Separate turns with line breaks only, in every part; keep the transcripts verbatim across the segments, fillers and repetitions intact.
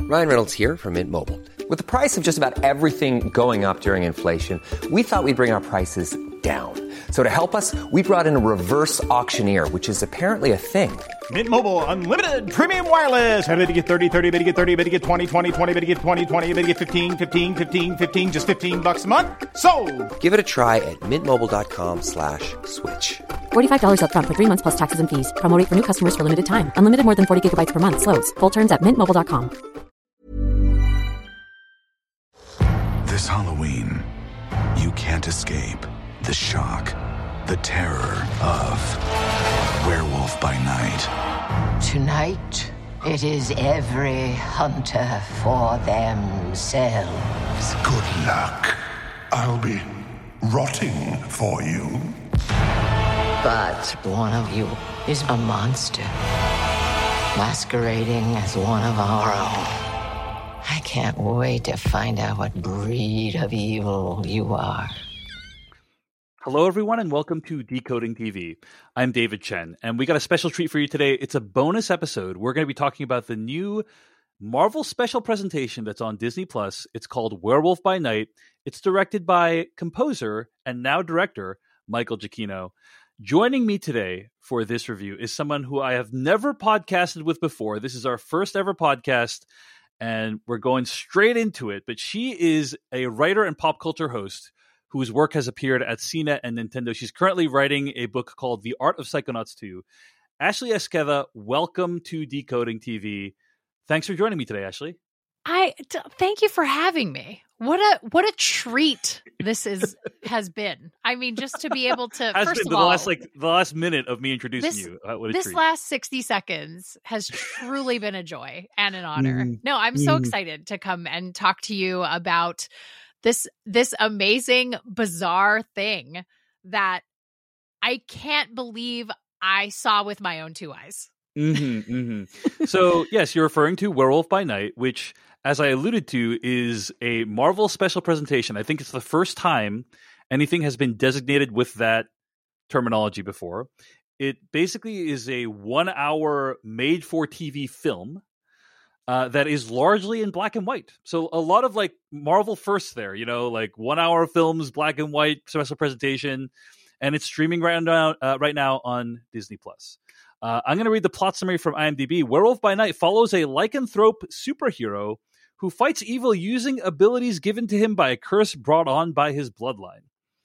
Ryan Reynolds here from Mint Mobile. With the price of just about everything going up during inflation, we thought we'd bring our prices down. So to help us, we brought in a reverse auctioneer, which is apparently a thing.
Mint Mobile Unlimited Premium Wireless. How to get thirty, thirty, how to get thirty, how to get twenty, twenty, twenty, how to get twenty, twenty, how to get fifteen, fifteen, fifteen, fifteen, just fifteen bucks a month? Sold!
Give it a try at mintmobile.com slash switch.
forty-five dollars up front for three months plus taxes and fees. Promo rate for new customers for limited time. Unlimited more than forty gigabytes per month. Slows full terms at mint mobile dot com.
This Halloween, you can't escape the shock, the terror of Werewolf by Night.
Tonight, it is every hunter for themselves.
Good luck. I'll be rotting for you.
But one of you is a monster, masquerading as one of our own. I can't wait to find out what breed of evil you are.
Hello, everyone, and welcome to Decoding T V. I'm David Chen, and we got a special treat for you today. It's a bonus episode. We're going to be talking about the new Marvel special presentation that's on Disney Plus. It's called Werewolf by Night. It's directed by composer and now director Michael Giacchino. Joining me today for this review is someone who I have never podcasted with before. This is our first ever podcast, and we're going straight into it. But she is a writer and pop culture host whose work has appeared at C net and Nintendo. She's currently writing a book called The Art of Psychonauts two. Ashley Esqueda, welcome to Decoding T V. Thanks for joining me today, Ashley.
I t- thank you for having me. What a what a treat this is has been. I mean, just to be able to
has
first
been
of
the
all,
last like the last minute of me introducing
this,
you. Uh, what a
this
treat.
last sixty seconds has truly been a joy and an honor.
Mm.
No, I'm so
Mm.
excited to come and talk to you about this this amazing, bizarre thing that I can't believe I saw with my own two eyes.
Mm-hmm, mm-hmm. So, yes, you're referring to Werewolf by Night, which, as I alluded to, is a Marvel special presentation. I think it's the first time anything has been designated with that terminology before. It basically is a one-hour made-for-T V film uh, that is largely in black and white. So a lot of, like, Marvel firsts there, you know, like one-hour films, black and white, special presentation, and it's streaming right now, uh, right now on Disney Plus. Uh, I'm going to read the plot summary from IMDb. Werewolf by Night follows a lycanthrope superhero who fights evil using abilities given to him by a curse brought on by his bloodline.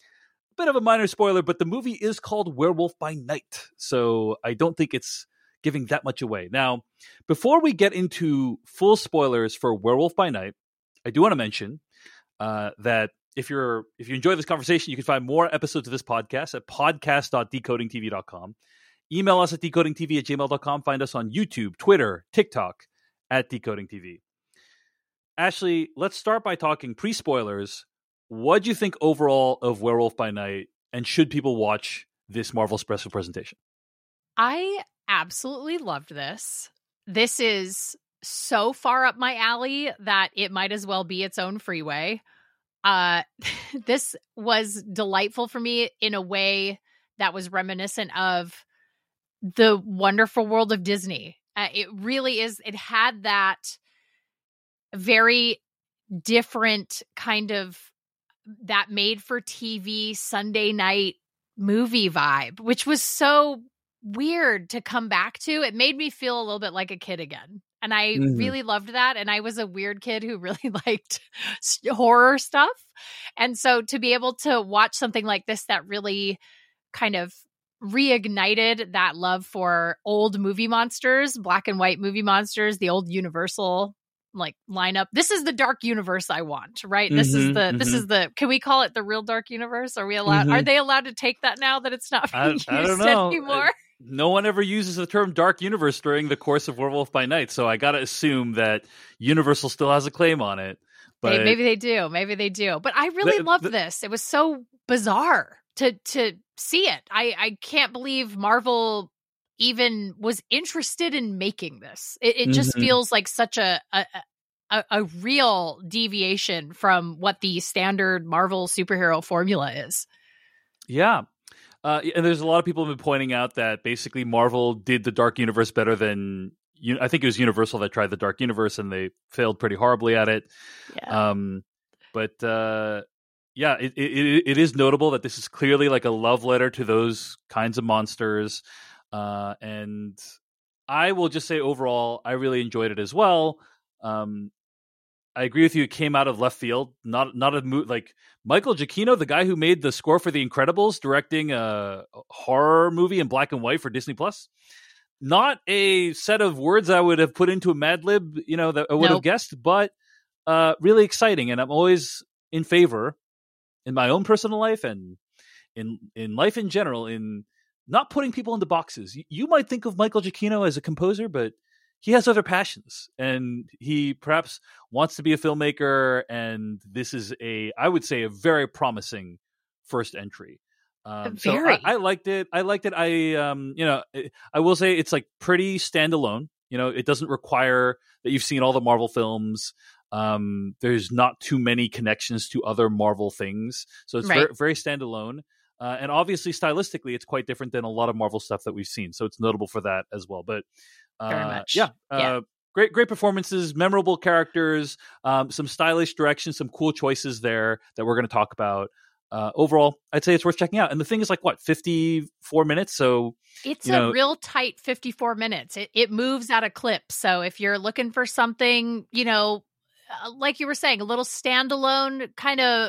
Bit of a minor spoiler, but the movie is called Werewolf by Night, so I don't think it's giving that much away. Now, before we get into full spoilers for Werewolf by Night, I do want to mention uh, that if you're if you enjoy this conversation, you can find more episodes of this podcast at podcast dot decoding t v dot com. Email us at decoding t v at gmail dot com. Find us on YouTube, Twitter, TikTok at Decoding T V. Ashley, let's start by talking pre-spoilers. What do you think overall of Werewolf by Night, and should people watch this Marvel special presentation?
I absolutely loved this. This is so far up my alley that it might as well be its own freeway. Uh, this was delightful for me in a way that was reminiscent of the wonderful world of Disney. Uh, it really is. It had that very different kind of that made for T V Sunday night movie vibe, which was so weird to come back to. It made me feel a little bit like a kid again. And I mm-hmm. really loved that. And I was a weird kid who really liked horror stuff. And so to be able to watch something like this that really kind of reignited that love for old movie monsters, black and white movie monsters, the old Universal like lineup. This is the dark universe I want, right? Mm-hmm, this is the mm-hmm. this is the can we call it the real dark universe? Are we allowed mm-hmm. are they allowed to take that now that it's not being
I,
used
I don't know.
anymore?
I, no one ever uses the term dark universe during the course of Werewolf by Night, so I gotta assume that Universal still has a claim on it. But
maybe, maybe they do. Maybe they do. But I really
the,
loved
the,
this. It was so bizarre to to see it. I, I can't believe Marvel even was interested in making this. It, it just mm-hmm. feels like such a, a a a real deviation from what the standard Marvel superhero formula is.
Yeah. Uh, and there's a lot of people have been pointing out that basically Marvel did the Dark Universe better than you, I think it was Universal that tried the Dark Universe, and they failed pretty horribly at it.
Yeah.
Um, but uh, yeah, it, it it is notable that this is clearly like a love letter to those kinds of monsters, uh, and I will just say overall, I really enjoyed it as well. Um, I agree with you. It came out of left field. Not not a mo- like Michael Giacchino, the guy who made the score for The Incredibles, directing a horror movie in black and white for Disney Plus. Not a set of words I would have put into a Mad Lib, you know, that I would
Nope.
have guessed, but uh, really exciting. And I'm always in favor, in my own personal life and in in life in general, in not putting people into boxes. You, you might think of Michael Giacchino as a composer, but he has other passions, and he perhaps wants to be a filmmaker. And this is a, I would say, a very promising first entry. Um, so
Very.
I, I liked it. I liked it. I, um, you know, I will say it's like pretty standalone. You know, it doesn't require that you've seen all the Marvel films. Um, there's not too many connections to other Marvel things, so it's
Right.
very, very standalone. Uh, and obviously, stylistically, it's quite different than a lot of Marvel stuff that we've seen. So it's notable for that as well. But uh,
Very much.
yeah, uh,
Yeah.
great, great performances, memorable characters, um, some stylish direction, some cool choices there that we're going to talk about. Uh, overall, I'd say it's worth checking out. And the thing is, like, what, fifty-four minutes? So
It's
you
a
know-
real tight fifty-four minutes. It it moves at a clip. So if you're looking for something, you know, uh, like you were saying, a little standalone kind of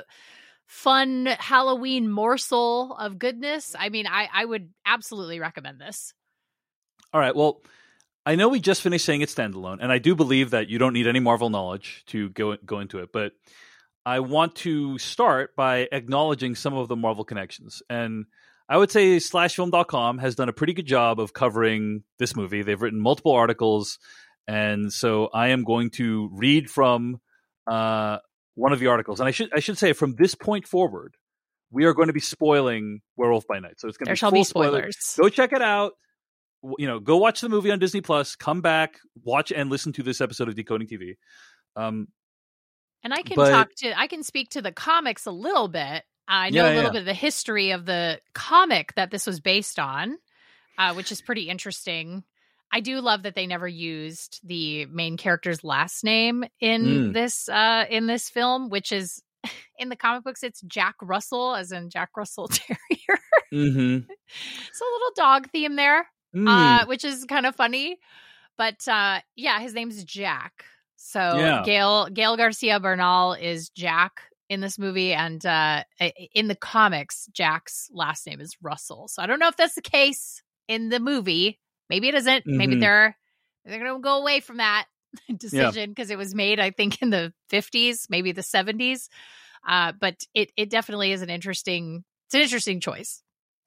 fun Halloween morsel of goodness, I mean, I, I would absolutely recommend this.
All right. Well, I know we just finished saying it's standalone, and I do believe that you don't need any Marvel knowledge to go go into it. But I want to start by acknowledging some of the Marvel connections. And I would say slash film dot com has done a pretty good job of covering this movie. They've written multiple articles. And so I am going to read from uh, one of the articles. And I should I should say from this point forward, we are going to be spoiling Werewolf by Night. So it's going to
There
be
shall
full
be
spoilers.
spoilers.
Go check it out. W- You know, go watch the movie on Disney Plus. Come back, watch and listen to this episode of Decoding T V. Um,
And I can
But-
talk to, I can speak to the comics a little bit. I know
Yeah,
a little
yeah.
bit of the history of the comic that this was based on, uh, which is pretty interesting. I do love that they never used the main character's last name in
Mm.
this uh, in this film, which is in the comic books it's Jack Russell, as in Jack Russell Terrier.
mhm.
So a little dog theme there,
Mm.
uh, which is kind of funny. But uh, yeah, his name's Jack. So
Yeah.
Gail Gail Garcia Bernal is Jack in this movie, and uh, i- in the comics, Jack's last name is Russell. So I don't know if that's the case in the movie. Maybe it isn't. Maybe
Mhm.
they're they're going to go away from that decision because it was made, I think, in the fifties, maybe the seventies. Uh, but it it definitely is an interesting. It's an interesting choice.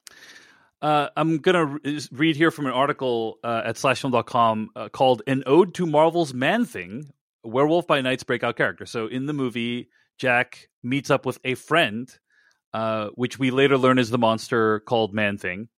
Uh, I'm going to re- read here from an article uh, at slash film dot com uh, called An Ode to Marvel's Man-Thing, Werewolf by Night's breakout character. So in the movie, Jack meets up with a friend, uh, which we later learn is the monster called Man-Thing.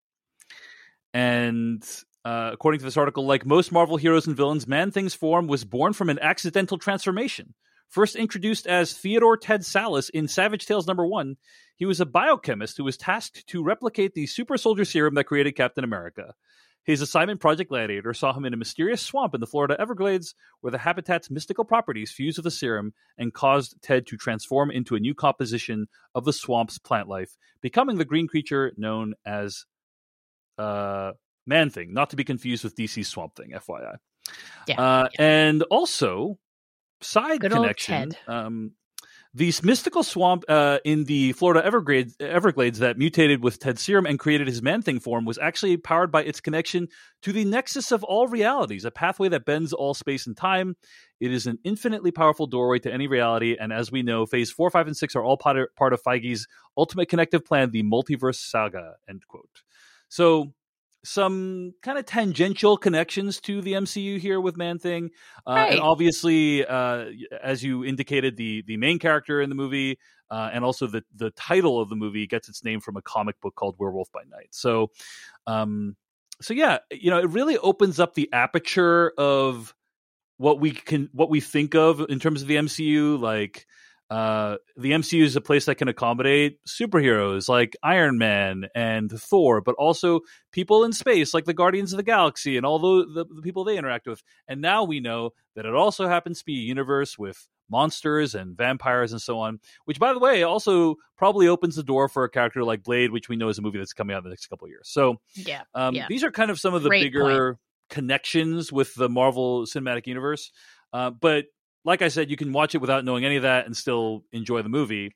And uh, according to this article, like most Marvel heroes and villains, Man-Thing's form was born from an accidental transformation. First introduced as Theodore Ted Sallis in Savage Tales number one, he was a biochemist who was tasked to replicate the super soldier serum that created Captain America. His assignment, Project Gladiator, saw him in a mysterious swamp in the Florida Everglades where the habitat's mystical properties fused with the serum and caused Ted to transform into a new composition of the swamp's plant life, becoming the green creature known as uh, Man-Thing, not to be confused with D C's Swamp Thing, F Y I.
Yeah,
Uh, And also, side
Good old
connection,
Ted.
um, this mystical swamp uh, in the Florida Everglades, Everglades that mutated with Ted's serum and created his Man-Thing form was actually powered by its connection to the nexus of all realities, a pathway that bends all space and time. It is an infinitely powerful doorway to any reality, and as we know, Phase four, five, and six are all part of, part of Feige's ultimate connective plan, the Multiverse Saga, end quote. So some kind of tangential connections to the M C U here with Man-Thing. Uh,
Right.
And obviously, uh, as you indicated, the the main character in the movie uh, and also the, the title of the movie gets its name from a comic book called Werewolf by Night. So, um, so yeah, you know, it really opens up the aperture of what we can, what we think of in terms of the M C U. Like, uh, the M C U is a place that can accommodate superheroes like Iron Man and Thor, but also people in space like the Guardians of the Galaxy and all the, the, the people they interact with. And now we know that it also happens to be a universe with monsters and vampires and so on, which, by the way, also probably opens the door for a character like Blade, which we know is a movie that's coming out in the next couple of years. So
yeah,
um,
yeah.
these are kind of some of the
Great
bigger
point.
connections with the Marvel Cinematic Universe. Uh, but like I said, you can watch it without knowing any of that and still enjoy the movie.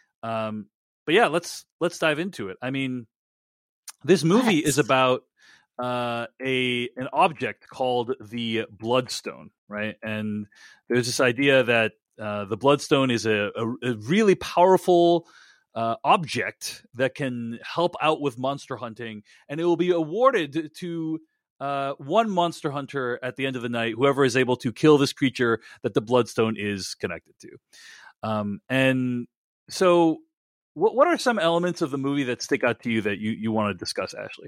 Um, but yeah, let's let's dive into it. I mean, this movie
Let's.
is about uh, a an object called the Bloodstone, right? And there's this idea that uh, the Bloodstone is a, a, a really powerful uh, object that can help out with monster hunting, and it will be awarded to Uh, one monster hunter at the end of the night, whoever is able to kill this creature that the Bloodstone is connected to. Um, and so what, what are some elements of the movie that stick out to you that you, you want to discuss, Ashley?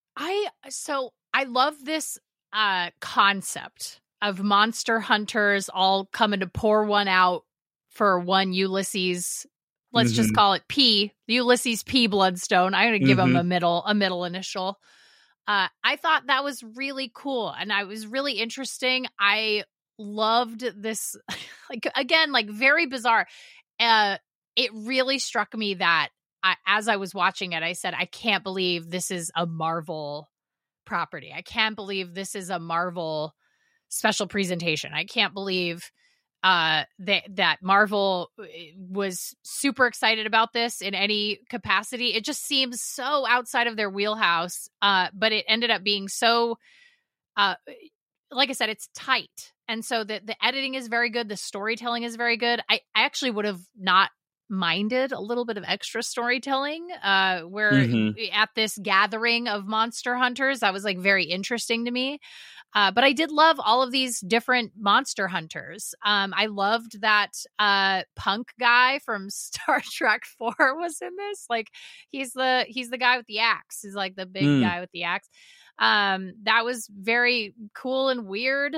I so I love this uh, concept of monster hunters all coming to pour one out for one Ulysses. Let's
Mm-hmm.
just call it P, Ulysses P Bloodstone. I'm going to give
Mm-hmm.
him a middle a middle initial. Uh, I thought that was really cool, and I was really interesting. I loved this, like again, like very bizarre. Uh, it really struck me that I, as I was watching it, I said, "I can't believe this is a Marvel property. I can't believe this is a Marvel special presentation. I can't believe uh, that that Marvel was super excited about this in any capacity. It just seems so outside of their wheelhouse, uh, but it ended up being so, uh, like I said, it's tight. And so the, the editing is very good. The storytelling is very good. I, I actually would have not minded a little bit of extra storytelling uh, where
Mhm.
at this gathering of monster hunters, that was like very interesting to me. Uh, but I did love all of these different monster hunters. Um, I loved that uh, punk guy from Star Trek four was in this. Like he's the he's the guy with the axe. He's like the big
Mm.
guy with the axe. Um, that was very cool and weird.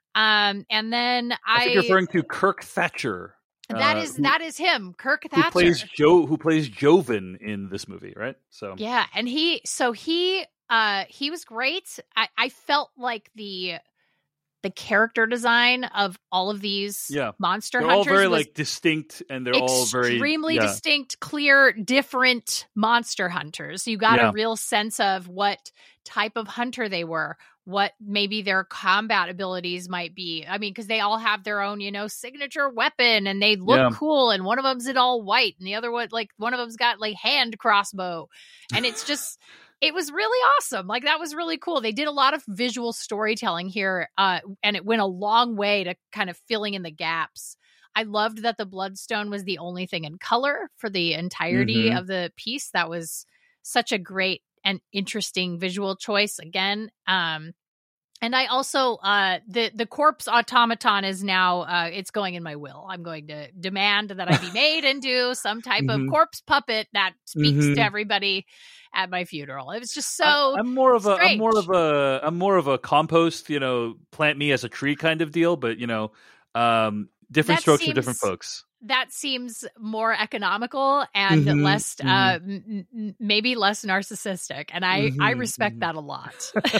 Um, and then
I
I,
think you're referring to Kirk Thatcher.
that
uh,
is
who,
that is him, Kirk
who
Thatcher.
plays Joe, who plays Joven in this movie, right? So
Yeah, and he so he uh he was great. I, I felt like the the character design of all of these
Yeah.
monster
they're all
hunters
very
was
like distinct, and they're all very
extremely
yeah.
distinct, clear, different monster hunters. You got
Yeah.
a real sense of what type of hunter they were, what maybe their combat abilities might be. I mean, because they all have their own, you know, signature weapon, and they look
Yeah.
cool. And one of them's in all white, and the other one, like one of them's got like hand crossbow, and it's just. It was really awesome. Like that was really cool. They did a lot of visual storytelling here, uh, and it went a long way to kind of filling in the gaps. I loved that the Bloodstone was the only thing in color for the entirety
Mhm.
of the piece. That was such a great and interesting visual choice again. Um, and I also, uh, the, the corpse automaton is now, uh, it's going in my will. I'm going to demand that I be made into some type
Mhm.
of corpse puppet that speaks
Mhm.
to everybody at my funeral. It was just so
I, I'm more of a I'm more
strange.
of a I'm more of a compost, you know, plant me as a tree kind of deal, but you know, um, different
That
strokes for different
seems-
folks.
that seems more economical and
Mhm,
less uh m- m- maybe less narcissistic, and I I
Mhm,
respect
mhm.
that a lot.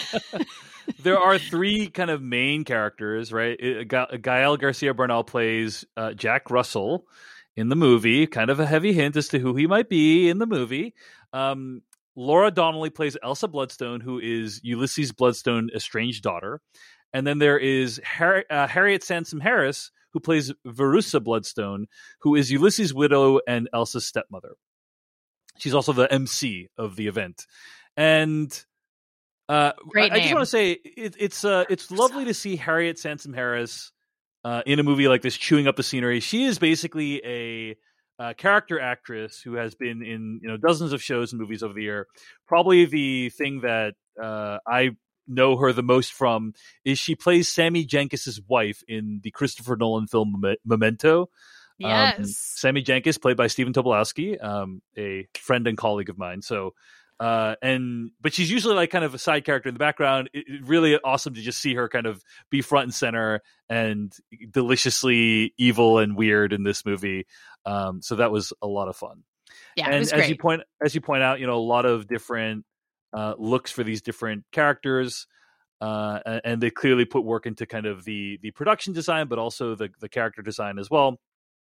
There are three kind of main characters, right? It- Ga- Gael Garcia Bernal plays uh, Jack Russell in the movie, kind of a heavy hint as to who he might be in the movie. Um, Laura Donnelly plays Elsa Bloodstone, who is Ulysses Bloodstone's estranged daughter. And then there is Har- uh, Harriet Sansom Harris, who plays Verussa Bloodstone, who is Ulysses' widow and Elsa's stepmother. She's also the M C of the event. And uh,
Great
I, I just
name.
want to say it, it's uh, it's lovely to see Harriet Sansom Harris uh, in a movie like this, chewing up the scenery. She is basically a uh, character actress who has been in you know dozens of shows and movies over the year. Probably the thing that uh, I know her the most from is she plays Sammy Jenkins' wife in the Christopher Nolan film Memento.
Yes.
Um, Sammy Jenkins, played by Stephen Tobolowsky, um, a friend and colleague of mine. So Uh, and but she's usually like kind of a side character in the background. It, it really awesome to just see her kind of be front and center and deliciously evil and weird in this movie. Um, so that was a lot of fun.
Yeah,
and
it was
as
great.
you point as you point out, you know, a lot of different uh, looks for these different characters, uh, and, and they clearly put work into kind of the the production design, but also the the character design as well.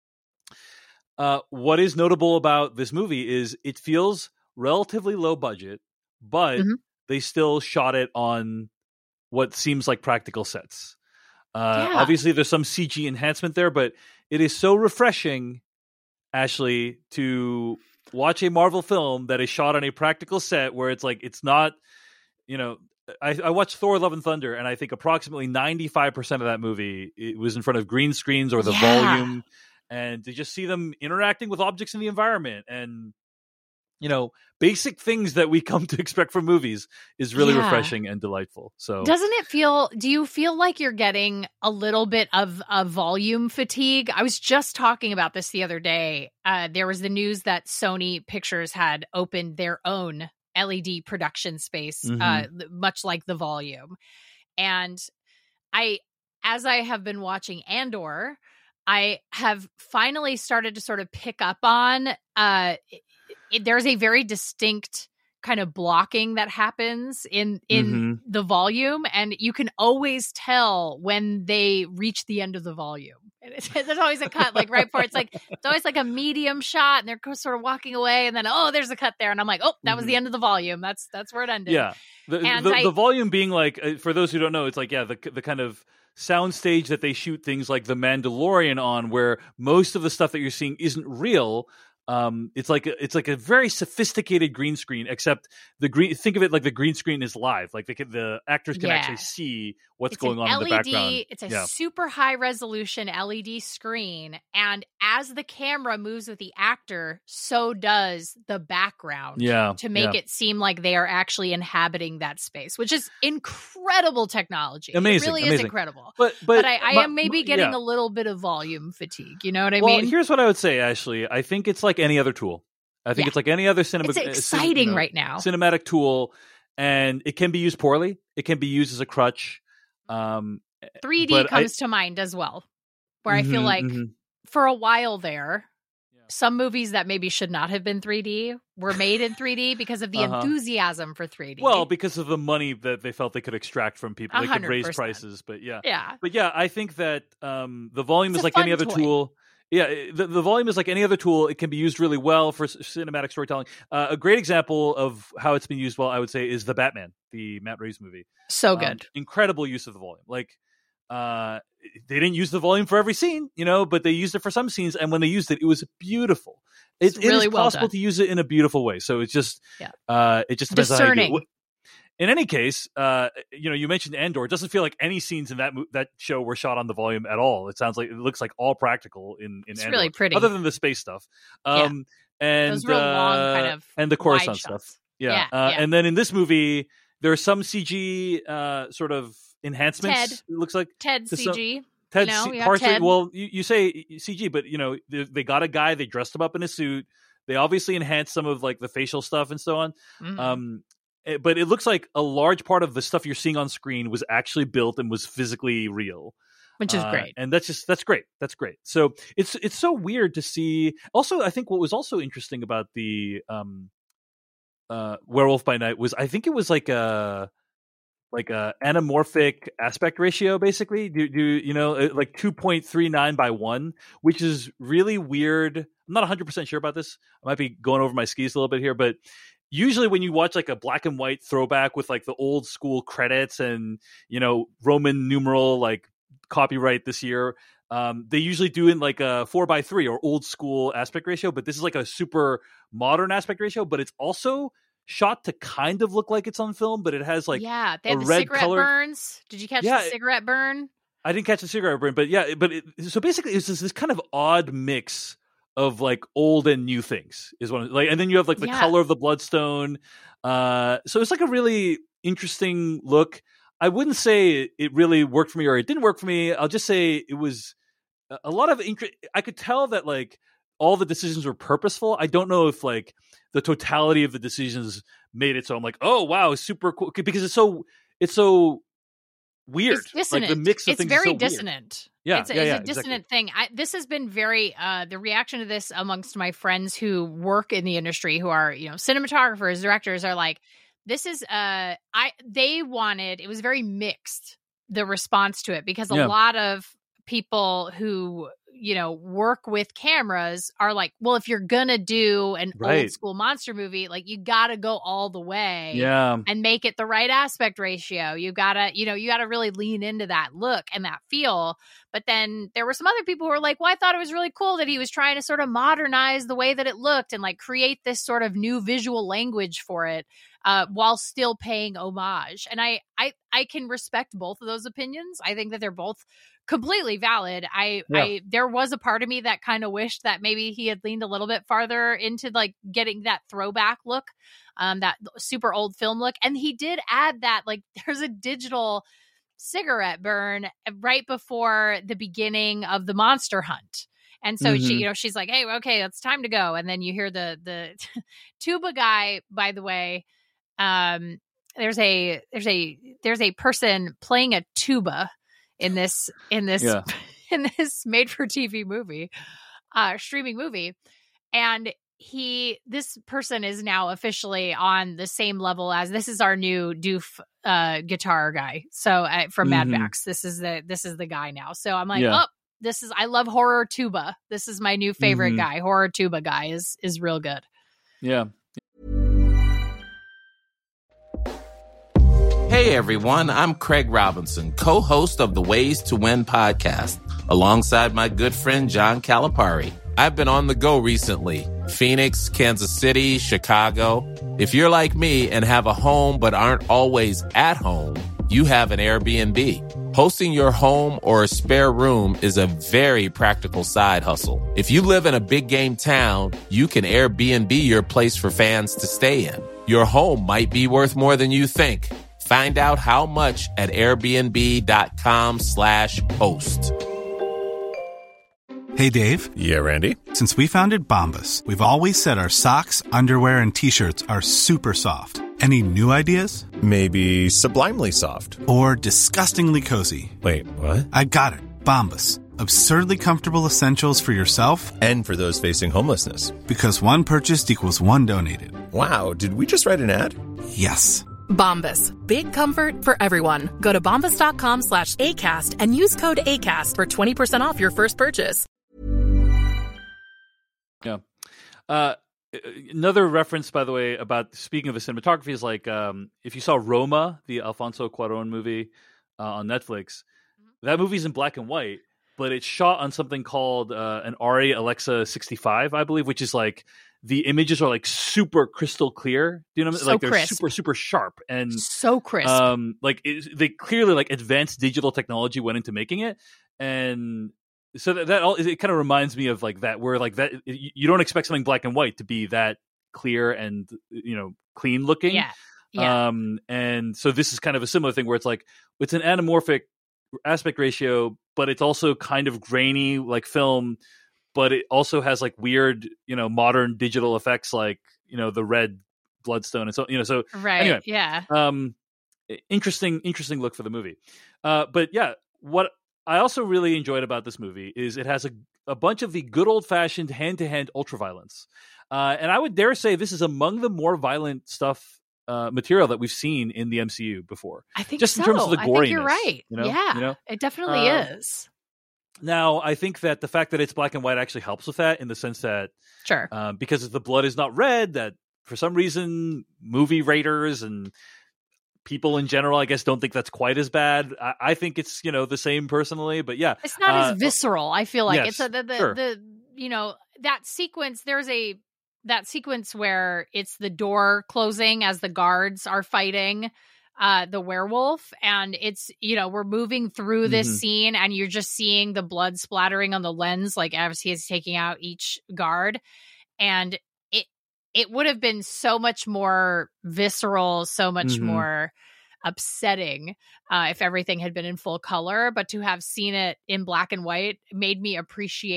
Uh, what is notable about this movie is it feels relatively low budget, but
Mm-hmm.
they still shot it on what seems like practical sets. Uh,
Yeah.
Obviously, there's some C G enhancement there, but it is so refreshing, Ashley, to watch a Marvel film that is shot on a practical set where it's like, it's not, you know, I, I watched Thor Love and Thunder, and I think approximately ninety-five percent of that movie it was in front of green screens or the
Yeah.
volume, and to just see them interacting with objects in the environment and, you know, basic things that we come to expect from movies is really
Yeah.
refreshing and delightful. So
Doesn't it feel, do you feel like you're getting a little bit of, of volume fatigue? I was just talking about this the other day. Uh, there was the news that Sony Pictures had opened their own L E D production space,
Mhm.
uh, much like the volume. And I, as I have been watching Andor, I have finally started to sort of pick up on, uh, it, it, there's a very distinct kind of blocking that happens in in
Mhm.
the volume, and you can always tell when they reach the end of the volume. And it's, there's always a cut, like right before it's like it's always like a medium shot, and they're co- sort of walking away, and then oh, there's a cut there, and I'm like, oh, that was
Mhm.
the end of the volume. That's that's where it ended.
Yeah, the
And
the,
I-
the volume being like, uh, for those who don't know, it's like, yeah, the the kind of sound stage that they shoot things like The Mandalorian on, where most of the stuff that you're seeing isn't real. Um, it's like a, it's like a very sophisticated green screen, except the green. Think of it like the green screen is live, like they can, the actors can
Yeah.
actually see what's
It's
going
an
on
L E D,
in the background.
It's a
Yeah.
super high resolution L E D screen, and as the camera moves with the actor, so does the background.
Yeah,
to make
yeah.
it seem like they are actually inhabiting that space, which is incredible technology.
Amazing,
it really is
amazing.
incredible.
But
But,
but,
I, I
my-
am maybe
my-
getting
yeah.
a little bit of volume fatigue. You know what I
Well,
mean?
here's what I would say, Ashley. I think it's like any other tool. I think
Yeah.
it's like any other cinema.
It's
uh, cin-
exciting
you know,
right now.
Cinematic tool, and it can be used poorly. It can be used as a crutch. Um,
three D
but I-
comes to mind as well, where I feel
Mhm,
like
mhm.
for a while there,
Yeah.
some movies that maybe should not have been three D were made in three D because of the
Uh-huh.
enthusiasm for three D.
Well, because of the money that they felt they could extract from people,
A
they could
hundred
raise
percent.
prices. But yeah,
yeah.
but yeah, I think that um, the volume
It's
is
a
like any
fun
other
toy.
tool. Yeah, it- the, the volume is like any other tool. It can be used really well for c- cinematic storytelling. Uh, a great example of how it's been used well, I would say, is The Batman, the Matt Reeves movie.
So
Um,
good.
incredible use of the volume. Like, uh, they didn't use the volume for every scene, you know, but they used it for some scenes, and when they used it, it was beautiful. It,
It's
it
really
is
well
possible
done.
to use it in a beautiful way. So it's just,
Yeah.
uh, it just depends on how you do it.
Discerning.
Wh- In any case, uh, you know, you mentioned Andor. It doesn't feel like any scenes in that mo- that show were shot on the volume at all. It sounds like it looks like all practical in in
It's
Andor,
really pretty.
other than the space stuff. Um, and
Those real long
uh,
kind of
and the
wide
Coruscant
shots.
stuff. Yeah.
Yeah,
uh,
yeah.
And then in this movie, there are some C G uh, sort of enhancements.
Ted.
It looks like
Ted
to
C
some-
G.
Ted
you know,
C-
we got
partially.
Ted.
Well, you, you say C G, but you know they, they got a guy. They dressed him up in a suit. They obviously enhanced some of like the facial stuff and so on.
Mhm.
Um, eh, but it looks like a large part of the stuff you're seeing on screen was actually built and was physically real,
Which is
Uh,
great.
and that's just that's great. That's great. So it's it's so weird to see. Also, I think what was also interesting about the um, uh, Werewolf by Night was I think it was like a like a anamorphic aspect ratio, basically. Do do you know uh, like two point three nine by one, which is really weird. I'm not one hundred percent sure about this. I might be going over my skis a little bit here, but usually when you watch like a black and white throwback with like the old school credits and, you know, Roman numeral like copyright this year, um, they usually do in like a four by three or old school aspect ratio, but this is like a super modern aspect ratio, but it's also shot to kind of look like it's on film, but it has like
yeah, they
a
had the
red
cigarette
color-
burns. Did you catch
Yeah,
the
it-
cigarette burn?
I didn't catch the cigarette burn, but yeah, but it, so basically it's just this kind of odd mix of like old and new things is one of, like, and then you have like the
Yeah.
color of the bloodstone. Uh, so it's like a really interesting look. I wouldn't say it, it really worked for me or it didn't work for me. I'll just say it was a- a lot of interest. I could tell that like all the decisions were purposeful. I don't know if like the totality of the decisions made it so I'm like, oh wow, super cool, because it's so it's so weird.
It's dissonant.
Like the mix of
it's
things
very
is so
dissonant.
Weird. Yeah,
it's,
yeah,
it's
yeah,
a dissonant
exactly.
thing. I, this has been very uh, the reaction to this amongst my friends who work in the industry, who are you know cinematographers, directors, are like, this is uh, I they wanted. It was very mixed, the response to it, because a
Yeah.
lot of people who you know work with cameras are like, well, if you're gonna do an
Right.
old school monster movie, like you gotta go all the way
Yeah.
and make it the right aspect ratio. You gotta, you know, you gotta really lean into that look and that feel. But then there were some other people who were like, well, I thought it was really cool that he was trying to sort of modernize the way that it looked and like create this sort of new visual language for it, uh, while still paying homage. And I, I, I can respect both of those opinions. I think that they're both completely valid. I,
Yeah.
I, there was a part of me that kind of wished that maybe he had leaned a little bit farther into like getting that throwback look, um, that super old film look. And he did add that, like, there's a digital cigarette burn right before the beginning of the monster hunt. And so
Mhm.
she, you know, she's like, hey, okay, it's time to go. And then you hear the, the tuba guy, by the way, um, there's a, there's a, there's a person playing a tuba in this, in this,
Yeah.
in this made for T V movie, uh, streaming movie. And he, this person is now officially on the same level as, this is our new doof, uh, guitar guy. So uh, from Mad
Mhm.
Max, this is the, this is the guy now. So I'm like,
Yeah.
oh, this is, I love horror tuba. This is my new favorite
Mhm.
guy. Horror tuba guy is, is real good.
Yeah.
Hey everyone, I'm Craig Robinson, co-host of the Ways to Win podcast, alongside my good friend John Calipari. I've been on the go recently. Phoenix, Kansas City, Chicago. If you're like me and have a home but aren't always at home, you have an Airbnb. Hosting your home or a spare room is a very practical side hustle. If you live in a big game town, you can Airbnb your place for fans to stay in. Your home might be worth more than you think. Find out how much at airbnb.com slash host.
Hey, Dave.
Yeah, Randy.
Since we founded Bombas, we've always said our socks, underwear, and T-shirts are super soft. Any new ideas?
Maybe sublimely soft.
Or disgustingly cozy.
Wait, what?
I got it. Bombas. Absurdly comfortable essentials for yourself
and for those facing homelessness.
Because one purchased equals one donated.
Wow, did we just write an ad?
Yes.
Bombas. Big comfort for everyone. Go to bombas.com slash ACAST and use code ACAST for twenty percent off your first purchase.
Yeah. Uh, another reference, by the way, about speaking of the cinematography is like, um, if you saw Roma, the Alfonso Cuarón movie uh, on Netflix, that movie's in black and white, but it's shot on something called uh, an Arri Alexa sixty-five, I believe, which is like, the images are like super crystal clear. Do you know what I mean?
So
Like they're
crisp.
super, super sharp and
So crisp.
um, like it, they clearly like advanced digital technology went into making it. And so that, that all, it kind of reminds me of like that, where like that, you you don't expect something black and white to be that clear and, you know, clean looking.
Yeah. Yeah.
Um, and so this is kind of a similar thing where it's like, it's an anamorphic aspect ratio, but it's also kind of grainy like film, but it also has like weird, you know, modern digital effects, like, you know, the red bloodstone and so, you know, so
right.
anyway,
Yeah.
um, interesting, interesting look for the movie. Uh, but yeah, what I also really enjoyed about this movie is it has a, a bunch of the good old fashioned hand to hand ultraviolence. Uh, and I would dare say this is among the more violent stuff, uh, material that we've seen in the M C U before.
I think
just
so.
in terms of the
I
goriness.
think you're right.
You know?
Yeah.
You know?
It definitely
Uh,
is.
Now, I think that the fact that it's black and white actually helps with that, in the sense that
Sure.
um, because the blood is not red, that for some reason movie raters and people in general, I guess, don't think that's quite as bad. I, I think it's, you know, the same personally, but yeah.
It's not
uh,
as visceral. I feel like
yes,
it's a, the, the,
sure.
the, you know, that sequence, there's a, that sequence where it's the door closing as the guards are fighting uh, the werewolf. And it's, you know, we're moving through this
Mhm.
scene and you're just seeing the blood splattering on the lens, like as he is taking out each guard. And it, it would have been so much more visceral, so much
Mhm.
more upsetting uh, if everything had been in full color, but to have seen it in black and white made me appreciate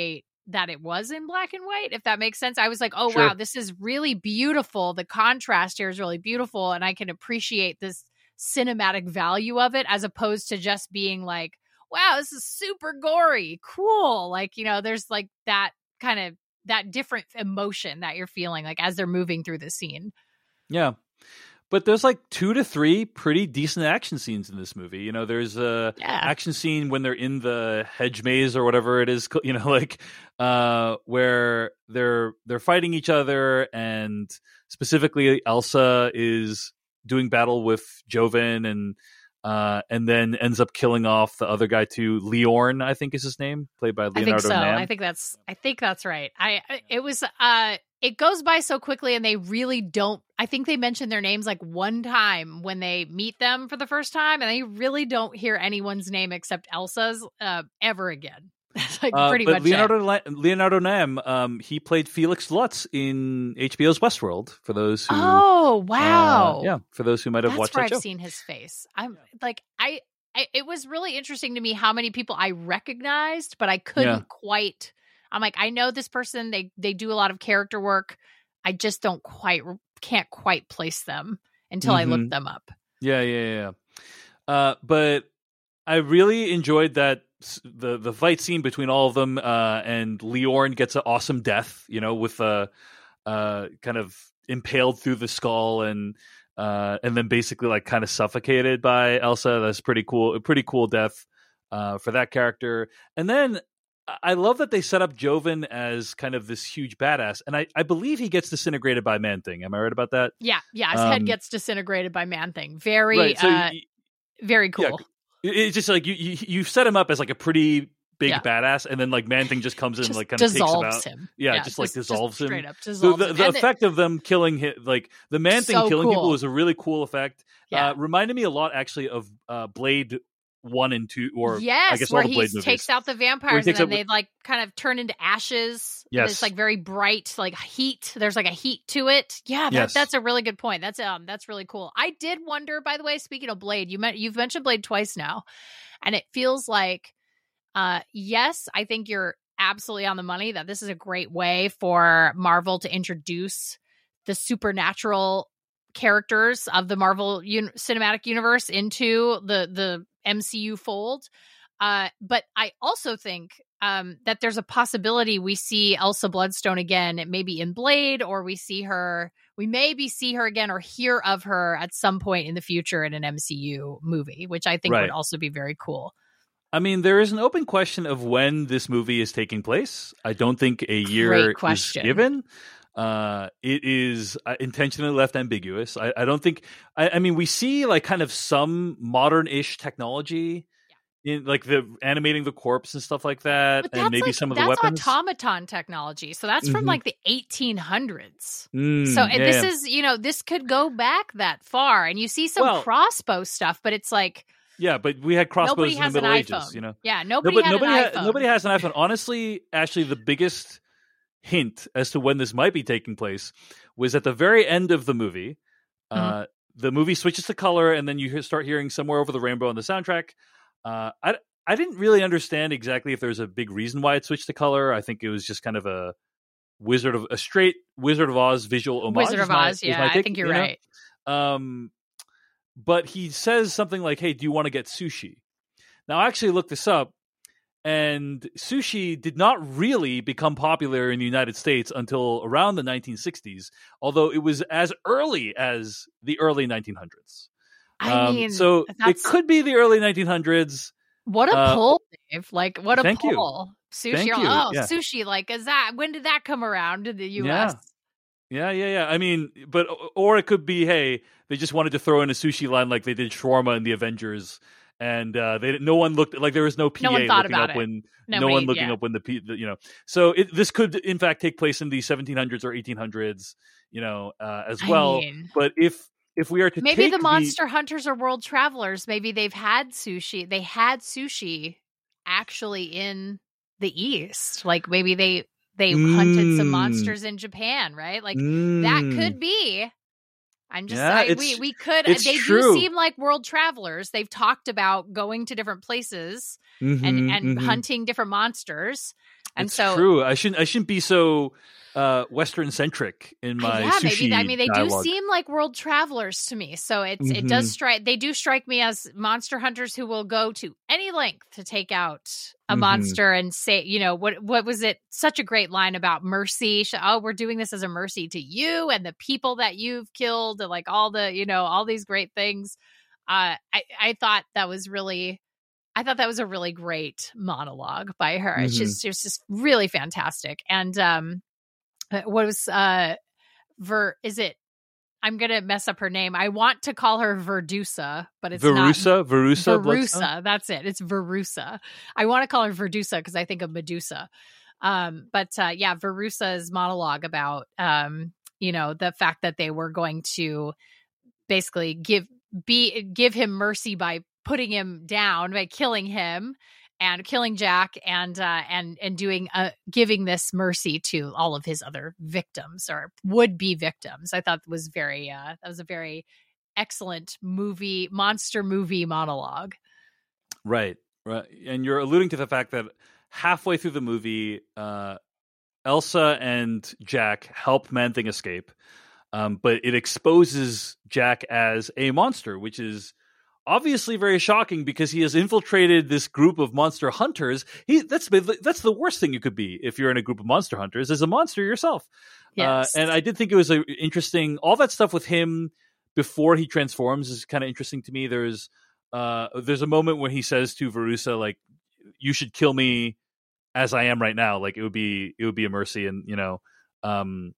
that it was in black and white, if that makes sense. I was like, oh,
Sure.
wow, this is really beautiful. The contrast here is really beautiful. And I can appreciate this cinematic value of it as opposed to just being like, wow, this is super gory. Cool. Like, you know, there's like that kind of that different emotion that you're feeling like as they're moving through the scene.
Yeah. But there's like two to three pretty decent action scenes in this movie. You know, there's a
Yeah.
action scene when they're in the hedge maze or whatever it is, you know, like uh, where they're they're fighting each other, and specifically Elsa is doing battle with Joven, and uh, and then ends up killing off the other guy too. Leorn, I think is his name, played by Leonardo
I think so.
Nam.
I think that's I think that's right. I I- it was uh it goes by so quickly, and they really don't. I think they mention their names like one time when they meet them for the first time, and they really don't hear anyone's name except Elsa's uh, ever again. That's like
Uh,
pretty
but
much
Leonardo
it.
La- Leonardo Nam, um, he played Felix Lutz in H B O's Westworld. For those who,
Oh wow!
uh, yeah, for those who might have
That's
watched
where
that
I've
show.
seen his face. I'm like I, I. It was really interesting to me how many people I recognized, but I couldn't
Yeah.
quite. I'm like, I know this person. They they do a lot of character work. I just don't quite can't quite place them until I
Mhm.
look them up.
Yeah, yeah, yeah. Uh, but I really enjoyed that s- the the fight scene between all of them, uh, and Leorn gets an awesome death. You know, with uh, uh, kind of impaled through the skull, and uh, and then basically like kind of suffocated by Elsa. That's pretty cool. A pretty cool death uh, for that character. And then I love that they set up Joven as kind of this huge badass, and I, I believe he gets disintegrated by Man-Thing. Am I right about that?
Yeah, yeah. His
Um,
head gets disintegrated by Man-Thing. Very,
Right, so
uh,
y-
very cool.
It- It's just like you, you you set him up as like a pretty big
Yeah.
badass, and then like Man-Thing just comes in and
Just
like kind of takes him
dissolves
out.
him.
Yeah,
Yeah,
just like
just- just
dissolves him.
straight up
So
dissolves
the,
him.
the
And it-
effect of them killing him, like the Man-Thing
So
killing people,
cool.
was a really cool effect.
Yeah.
Uh, reminded me a lot actually of uh, Blade one and two, or
yes,
I guess
where
all the
he
Blade movies.
takes out the vampires and
takes
then
out-
they like kind of turn into ashes. And
Yes.
it's like very bright, like heat. There's like a heat to it. Yeah, that,
Yes.
that's a really good point. That's um, that's really cool. I did wonder, by the way, speaking of Blade, you meant you've mentioned Blade twice now, and it feels like, uh, yes, I think you're absolutely on the money that this is a great way for Marvel to introduce the supernatural characters of the Marvel un- cinematic universe into the the M C U fold. Uh, but I also think um, that there's a possibility we see Elsa Bloodstone again, maybe in Blade, or we see her, we maybe see her again or hear of her at some point in the future in an M C U movie, which I think
Right.
would also be very cool.
I mean, there is an open question of when this movie is taking place. I don't think a year
Great
is
question.
given. Uh, it is uh, intentionally left ambiguous. I, I don't think. I, I mean, we see like kind of some modern-ish technology in like the animating the corpse and stuff like that,
But
and
that's
maybe
like,
some of the
that's
weapons.
automaton technology. So that's from
Mhm.
like the eighteen hundreds.
Mm,
So and
yeah,
this
yeah.
is, you know, this could go back that far. And you see some
Well-
crossbow stuff, but it's like,
Yeah, but we had crossbows
nobody
in
has
the
an
Middle
iPhone.
Ages. You know,
Yeah, nobody
Nobody-
had
nobody
an
ha-
iPhone.
nobody has an iPhone. Honestly, actually, the biggest hint as to when this might be taking place was at the very end of the movie. Uh, the movie switches to color, and then you hear, start hearing "Somewhere Over the Rainbow" on the soundtrack. Uh, I I didn't really understand exactly if there's a big reason why it switched to color. I think it was just kind of a Wizard of a straight Wizard of Oz visual homage.
Wizard
is
of
my-
Oz,
is
yeah,
my
I
take,
think you're
you know?
right.
Um, but he says something like, "Hey, do you want to get sushi?" Now, I actually looked this up, and sushi did not really become popular in the United States until around the nineteen sixties, although it was as early as the early nineteen hundreds.
I
Um,
mean,
so it
that's-
could be the early nineteen hundreds.
What a
Uh,
pull, Dave. Like, what a
thank you.
pull. Sushi.
Thank
you're
you,
like, oh,
yeah.
sushi. Like, is that, when did that come around to the U S?
Yeah, yeah, yeah. I mean, but or it could be, hey, they just wanted to throw in a sushi line like they did shawarma in the Avengers, and uh, they no one looked like there was no P A
No one thought
looking
about
up
it.
when no
Nobody-
one looking
yeah.
up when the, P, the you know. So it, this could in fact take place in the seventeen hundreds or eighteen hundreds, you know, uh, as
I
well.
mean-
but if if we are to
Maybe
take
the monster hunters are world travelers. Maybe they've had sushi. They had sushi actually in the East. Like maybe they they hunted some
Mm.
monsters in Japan, right? Like that
Mm.
could be. I'm just
Yeah,
I,
it's-
we we could
it's
they
true.
do seem like world travelers. They've talked about going to different places and
Mhm,
and
mhm.
hunting different monsters. And
it's
so
true. I shouldn't I shouldn't be so uh, Western centric in my
yeah,
sushi
maybe. I mean, they
dialogue.
do seem like world travelers to me. So it's
Mm-hmm.
it does strike. They do strike me as monster hunters who will go to any length to take out a
Mm-hmm.
monster and say, you know, what what was it? Such a great line about mercy. Oh, we're doing this as a mercy to you and the people that you've killed, and like all the, you know, all these great things. Uh, I I thought that was really. I thought that was a really great monologue by her.
Mm-hmm.
It's just, it's just really fantastic. And um, what was uh, Ver? Is it? I'm gonna mess up her name. I want to call her Verdusa, but it's
Verusa,
not
Verusa,
Verusa.
Bloodstone?
That's it. It's Verusa. I want to call her Verdusa because I think of Medusa. Um, but uh, yeah, Verusa's monologue about um, you know, the fact that they were going to basically give be give him mercy by putting him down, by killing him and killing Jack, and uh, and and doing uh, giving this mercy to all of his other victims or would be victims. I thought was very uh, that was a very excellent movie monster movie monologue.
Right, right. And you're alluding to the fact that halfway through the movie, uh, Elsa and Jack help Man-Thing escape, um, but it exposes Jack as a monster, which is obviously very shocking because he has infiltrated this group of monster hunters. He that's that's the worst thing you could be if you're in a group of monster hunters, is a monster yourself.
Yes.
Uh, and I did think it was a interesting. All that stuff with him before he transforms is kind of interesting to me. There's uh, there's a moment when he says to Verusa, like, "You should kill me as I am right now. Like it would be it would be a mercy." And you know, um,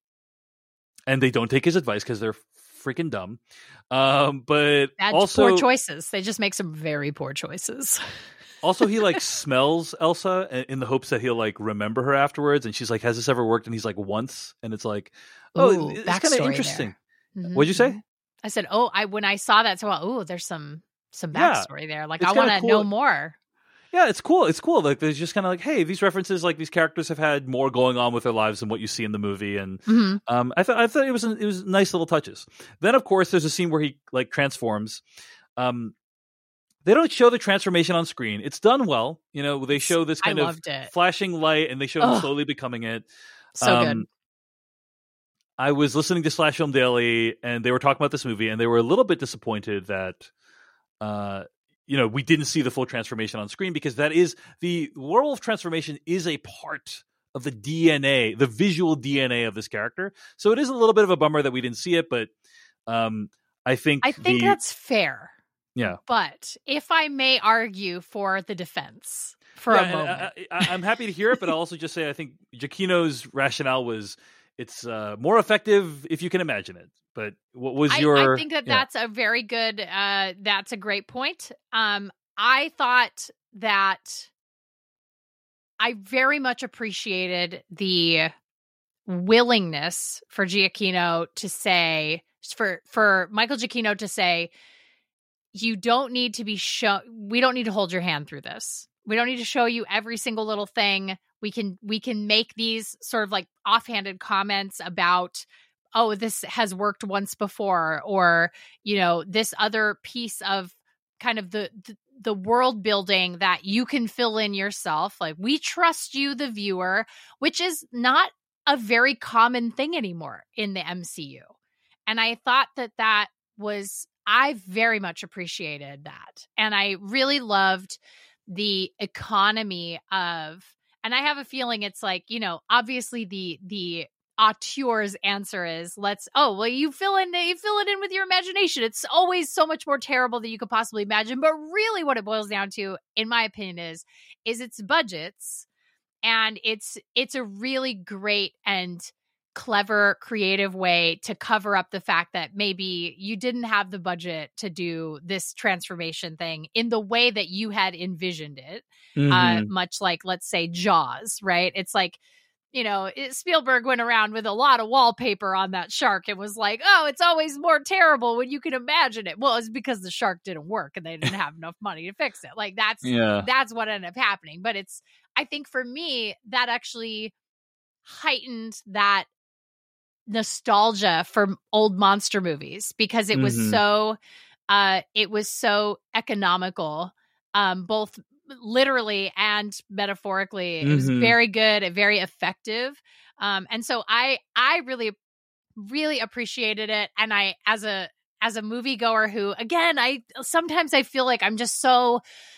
and they don't take his advice because they're freaking dumb. Um, but
Bad,
also
poor choices. They just make some very poor choices.
Also, he like smells Elsa in the hopes that he'll like remember her afterwards. And she's like, "Has this ever worked?" And he's like, "Once." And it's like, oh,
Ooh,
it's kind of
backstory
interesting.
there. Mhm.
What'd you say?
I said, oh, I when I saw that, so oh, there's some some
Yeah.
backstory there. Like
It's
I want
kinda
to
cool.
know more.
Yeah, it's cool. It's cool. Like there's just kind of like, hey, these references, like these characters have had more going on with their lives than what you see in the movie, and
Mhm.
um, I thought I thought it was it was nice little touches. Then, of course, there's a scene where he like transforms. Um, they don't show the transformation on screen. It's done well. You know, they show this
I
kind of
loved it.
flashing light, and they show him
Ugh.
slowly becoming it.
So
Um,
good.
I was listening to Slash Film Daily, and they were talking about this movie, and they were a little bit disappointed that, uh, you know, we didn't see the full transformation on screen because that is the werewolf transformation is a part of the D N A, the visual D N A of this character. So it is a little bit of a bummer that we didn't see it, but um, I think
I think
the,
that's fair.
yeah.
But if I may argue for the defense for
Yeah,
a
and
moment.
I, I, I'm happy to hear it, but I'll also just say I think Giacchino's rationale was it's uh, more effective if you can imagine it. But what was
I,
your?
I think that
yeah.
that's a very good. Uh, that's a great point. Um, I thought that I very much appreciated the willingness for Giacchino to say, for for Michael Giacchino to say, you don't need to be show. We don't need to hold your hand through this. We don't need to show you every single little thing. We can we can make these sort of like offhanded comments about, oh, this has worked once before, or, you know, this other piece of kind of the, the the world building that you can fill in yourself. Like, we trust you, the viewer, which is not a very common thing anymore in the M C U. And I thought that that was, I very much appreciated that. And I really loved the economy of, and I have a feeling it's like, you know, obviously the, the, auteur's answer is let's oh well you fill in you fill it in with your imagination. It's always so much more terrible than you could possibly imagine. But really what it boils down to, in my opinion, is is its budgets. And it's it's a really great and clever, creative way to cover up the fact that maybe you didn't have the budget to do this transformation thing in the way that you had envisioned it.
Mm-hmm.
Uh, much like, let's say, Jaws, right? It's like, you know, it, Spielberg went around with a lot of wallpaper on that shark. It was like, oh, it's always more terrible when you can imagine it. Well, it's because the shark didn't work and they didn't have enough money to fix it. Like that's,
Yeah.
that's what ended up happening. But it's, I think for me, that actually heightened that nostalgia for old monster movies because it was
Mhm.
so, uh, it was so economical, um, both literally and metaphorically. It was
Mhm.
very good and very effective. Um, and so I, I really, really appreciated it. And I, as a, as a moviegoer who, again, I sometimes I feel like I'm just so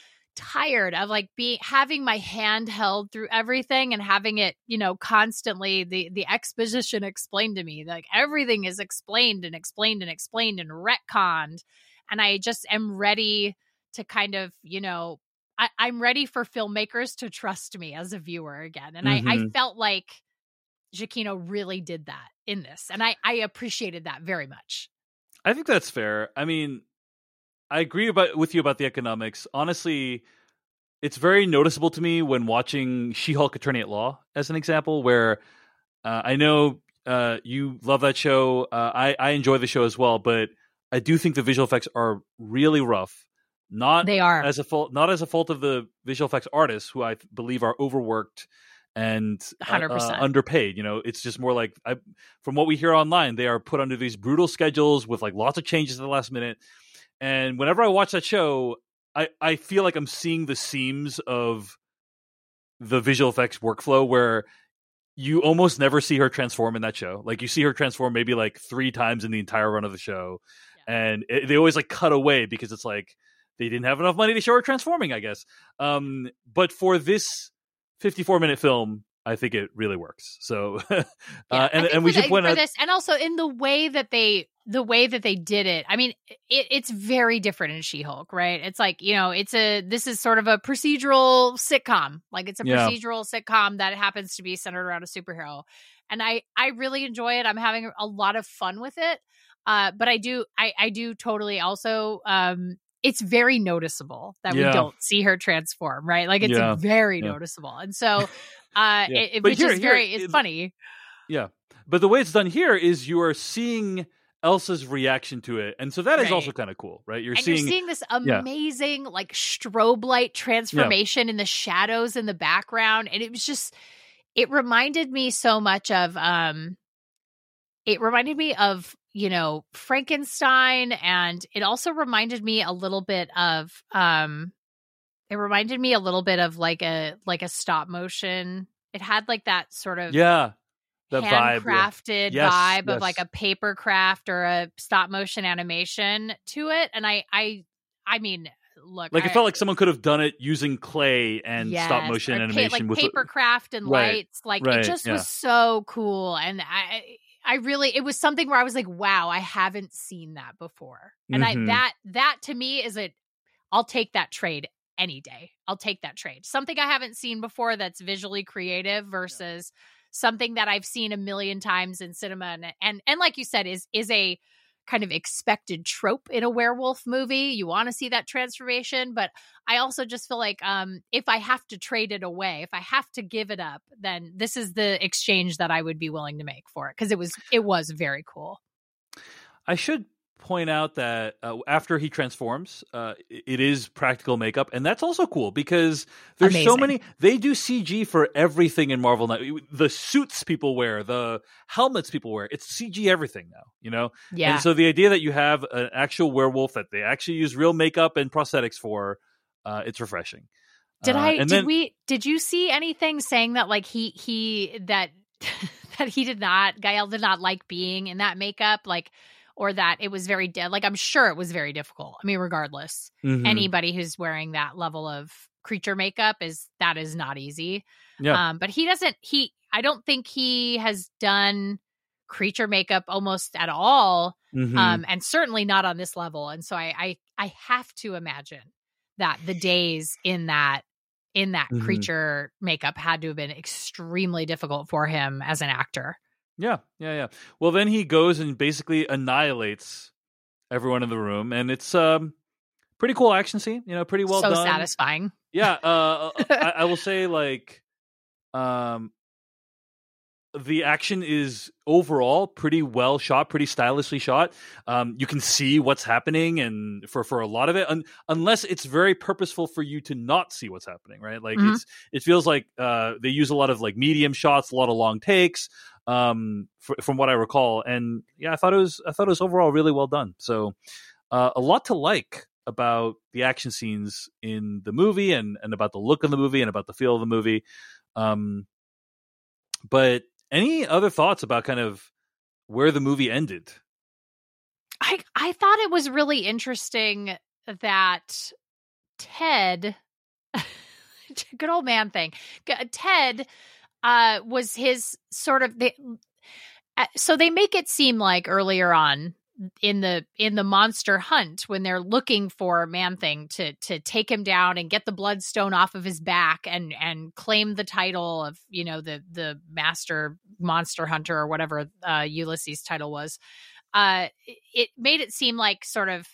tired of like being having my hand held through everything and having it, you know, constantly the the exposition explained to me. Like everything is explained and explained and explained and retconned. And I just am ready to kind of, you know, I, I'm ready for filmmakers to trust me as a viewer again. And
Mhm.
I, I felt like Giacchino really did that in this. And I, I appreciated that very much.
I think that's fair. I mean, I agree about with you about the economics. Honestly, it's very noticeable to me when watching She-Hulk Attorney at Law, as an example, where uh, I know uh, you love that show. Uh, I, I enjoy the show as well, but I do think the visual effects are really rough. Not
They are.
as a fault, not as a fault of the visual effects artists, who I th- believe are overworked and uh,
one hundred percent.
uh, underpaid. You know, it's just more like, I, from what we hear online, they are put under these brutal schedules with like lots of changes at the last minute. And whenever I watch that show, I, I feel like I'm seeing the seams of the visual effects workflow, where you almost never see her transform in that show. Like you see her transform maybe like three times in the entire run of the show. Yeah. And it, they always like cut away because it's like they didn't have enough money to show her transforming, I guess. Um, but for this fifty-four minute film, I think it really works. So, uh,
Yeah,
and,
I think
and we
for
should
the-
point
for
out
this, and also in the way that they, the way that they did it. I mean, it, it's very different in She-Hulk, right? It's like, you know, it's a, this is sort of a procedural sitcom. Like it's a
Yeah.
procedural sitcom that happens to be centered around a superhero, and I, I really enjoy it. I'm having a lot of fun with it. Uh, but I do, I, I do totally also. Um, it's very noticeable that
Yeah.
we don't see her transform, right? Like it's
Yeah.
very
Yeah.
noticeable, and so. Uh,
Yeah.
it, it-
But
which
here-
is very,
here,
it's
it-
funny.
Yeah. But the way it's done here is you are seeing Elsa's reaction to it. And so that is
Right.
also kind of cool, right? You're
and
seeing,
you're seeing this
yeah.
amazing like strobe light transformation in the shadows in the background, and it was just, it reminded me so much of um it reminded me of, you know, Frankenstein, and it also reminded me a little bit of um it reminded me a little bit of like a like a stop motion. It had like that sort of
yeah, the vibe. yeah.
handcrafted
Yes,
vibe
yes.
of like a paper craft or a stop motion animation to it. And I, I, I mean, look,
Like
I,
it felt like someone could have done it using clay and
yes,
stop motion
or pa-
animation
like
with
paper craft and
Right,
lights. Like
right,
it just
yeah.
was so cool. And I, I really, it was something where I was like, wow, I haven't seen that before. And
Mhm.
I, that, that to me is a, I'll take that trade any day. I'll take that trade. Something I haven't seen before that's visually creative versus something that I've seen a million times in cinema, and and, and like you said, is is a kind of expected trope in a werewolf movie. You want to see that transformation, but I also just feel like um, if I have to trade it away, if I have to give it up, then this is the exchange that I would be willing to make for it, because it was it was very cool.
I should point out that uh, after he transforms, uh, it is practical makeup, and that's also cool because there's so
Amazing.
many. They do C G for everything in Marvel now. The suits people wear, the helmets people wear, it's C G everything now. You know,
Yeah.
And so the idea that you have an actual werewolf that they actually use real makeup and prosthetics for, uh, it's refreshing.
Did
Uh,
I?
and
Did
then-
we? Did you see anything saying that like he he that that he did not Gael did not like being in that makeup, like, or that it was very dead? Like, I'm sure it was very difficult. I mean, regardless,
Mhm.
anybody who's wearing that level of creature makeup is that is not easy.
Yeah.
Um, but he doesn't. He I don't think he has done creature makeup almost at all,
Mhm.
um, and certainly not on this level. And so I I I have to imagine that the days in that in that
Mhm.
creature makeup had to have been extremely difficult for him as an actor.
Yeah, yeah, yeah. Well, then he goes and basically annihilates everyone in the room, and it's um pretty cool action scene. You know, pretty well
so
done.
satisfying.
Yeah, uh, I, I will say like, um, the action is overall pretty well shot, pretty stylishly shot. Um, you can see what's happening, and for for a lot of it, un- unless it's very purposeful for you to not see what's happening, right? Like
Mhm.
it's it feels like uh, they use a lot of like medium shots, a lot of long takes, um, fr- from what I recall. And yeah, I thought it was I thought it was overall really well done. So uh, a lot to like about the action scenes in the movie and, and about the look of the movie and about the feel of the movie. Um, but any other thoughts about kind of where the movie ended?
I I thought it was really interesting that Ted, good old man thing, Ted uh, was his sort of, they, so they make it seem like earlier on in the in the monster hunt when they're looking for Man-Thing to to take him down and get the bloodstone off of his back and and claim the title of, you know, the the master monster hunter or whatever uh, Ulysses' title was. Uh, it made it seem like sort of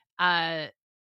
uh,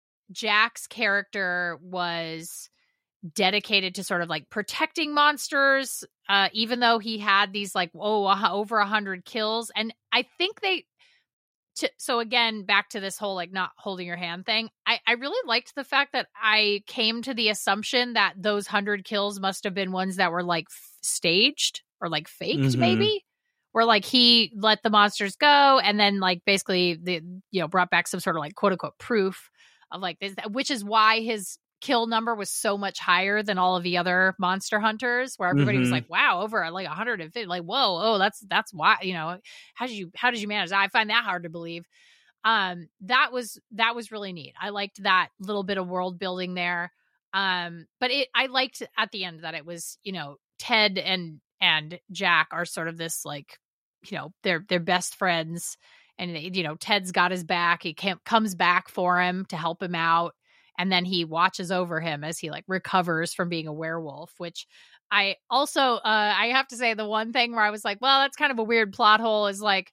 Jack's character was dedicated to sort of like protecting monsters, uh, even though he had these like, oh, uh, over a hundred kills. And I think they, to, so again, back to this whole like not holding your hand thing. I, I really liked the fact that I came to the assumption that those hundred kills must have been ones that were like f- staged or like faked,
Mm-hmm.
maybe. Where like he let the monsters go and then like basically the, you know, brought back some sort of like quote unquote proof of like this, which is why his kill number was so much higher than all of the other monster hunters, where everybody
Mm-hmm.
was like, wow, over like one hundred fifty, like, whoa, oh, that's, that's why, you know, how did you, how did you manage that? I find that hard to believe. Um, that was, that was really neat. I liked that little bit of world building there. Um, but it, I liked at the end that it was, you know, Ted and, and Jack are sort of this like, you know, they're they're best friends, and you know, Ted's got his back. He can't, comes back for him to help him out, and then he watches over him as he like recovers from being a werewolf. Which I also uh, I have to say the one thing where I was like, well, that's kind of a weird plot hole is like,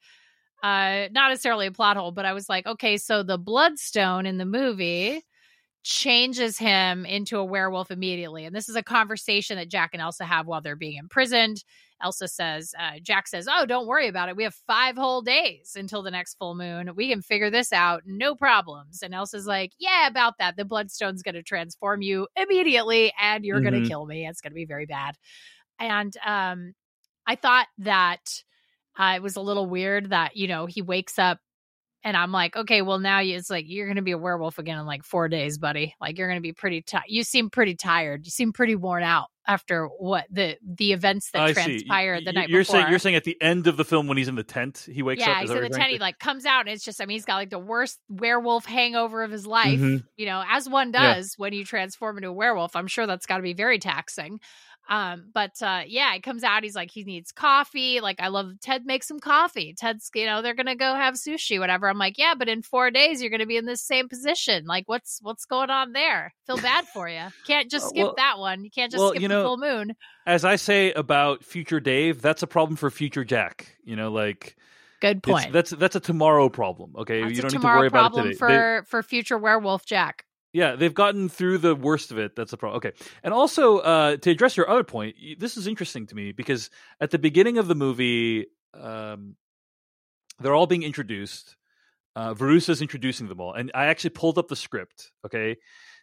uh, not necessarily a plot hole, but I was like, okay, so the bloodstone in the movie changes him into a werewolf immediately, and this is a conversation that Jack and Elsa have while they're being imprisoned. Elsa says, uh, Jack says, oh, don't worry about it. We have five whole days until the next full moon. We can figure this out. No problems. And Elsa's like, yeah, about that. The bloodstone's going to transform you immediately and you're mm-hmm. going to kill me. It's going to be very bad. And um, I thought that uh, it was a little weird that, you know, he wakes up and I'm like, okay, well, now it's like, you're going to be a werewolf again in like four days, buddy. Like, you're going to be pretty tired. You seem pretty tired. You seem pretty worn out after what the the events that
I
transpired
see.
the night
you're
before.
Saying, you're saying at the end of the film when he's in the tent, he wakes
yeah,
up?
Yeah, he's in the tent. He like comes out and it's just, I mean, he's got like the worst werewolf hangover of his life, mm-hmm. you know, as one does yeah. when you transform into a werewolf. I'm sure that's got to be very taxing. Um, but uh, yeah, it comes out. He's like, he needs coffee. Like, I love Ted makes some coffee. Ted's, you know, they're gonna go have sushi, whatever. I'm like, yeah, but in four days you're gonna be in this same position. Like, what's what's going on there? Feel bad for you. Can't just skip
well,
that one. You can't just
well,
skip
you
the
know,
full moon.
As I say about future Dave, that's a problem for future Jack. You know, like.
Good point.
That's that's a tomorrow problem. Okay,
that's
you don't
a
need to worry about it
problem
today.
for
they,
for future werewolf Jack.
Yeah, they've gotten through the worst of it. That's the problem. Okay. And also, uh, to address your other point, this is interesting to me because at the beginning of the movie, um, they're all being introduced. Uh, Verusa's introducing them all. And I actually pulled up the script, okay? okay.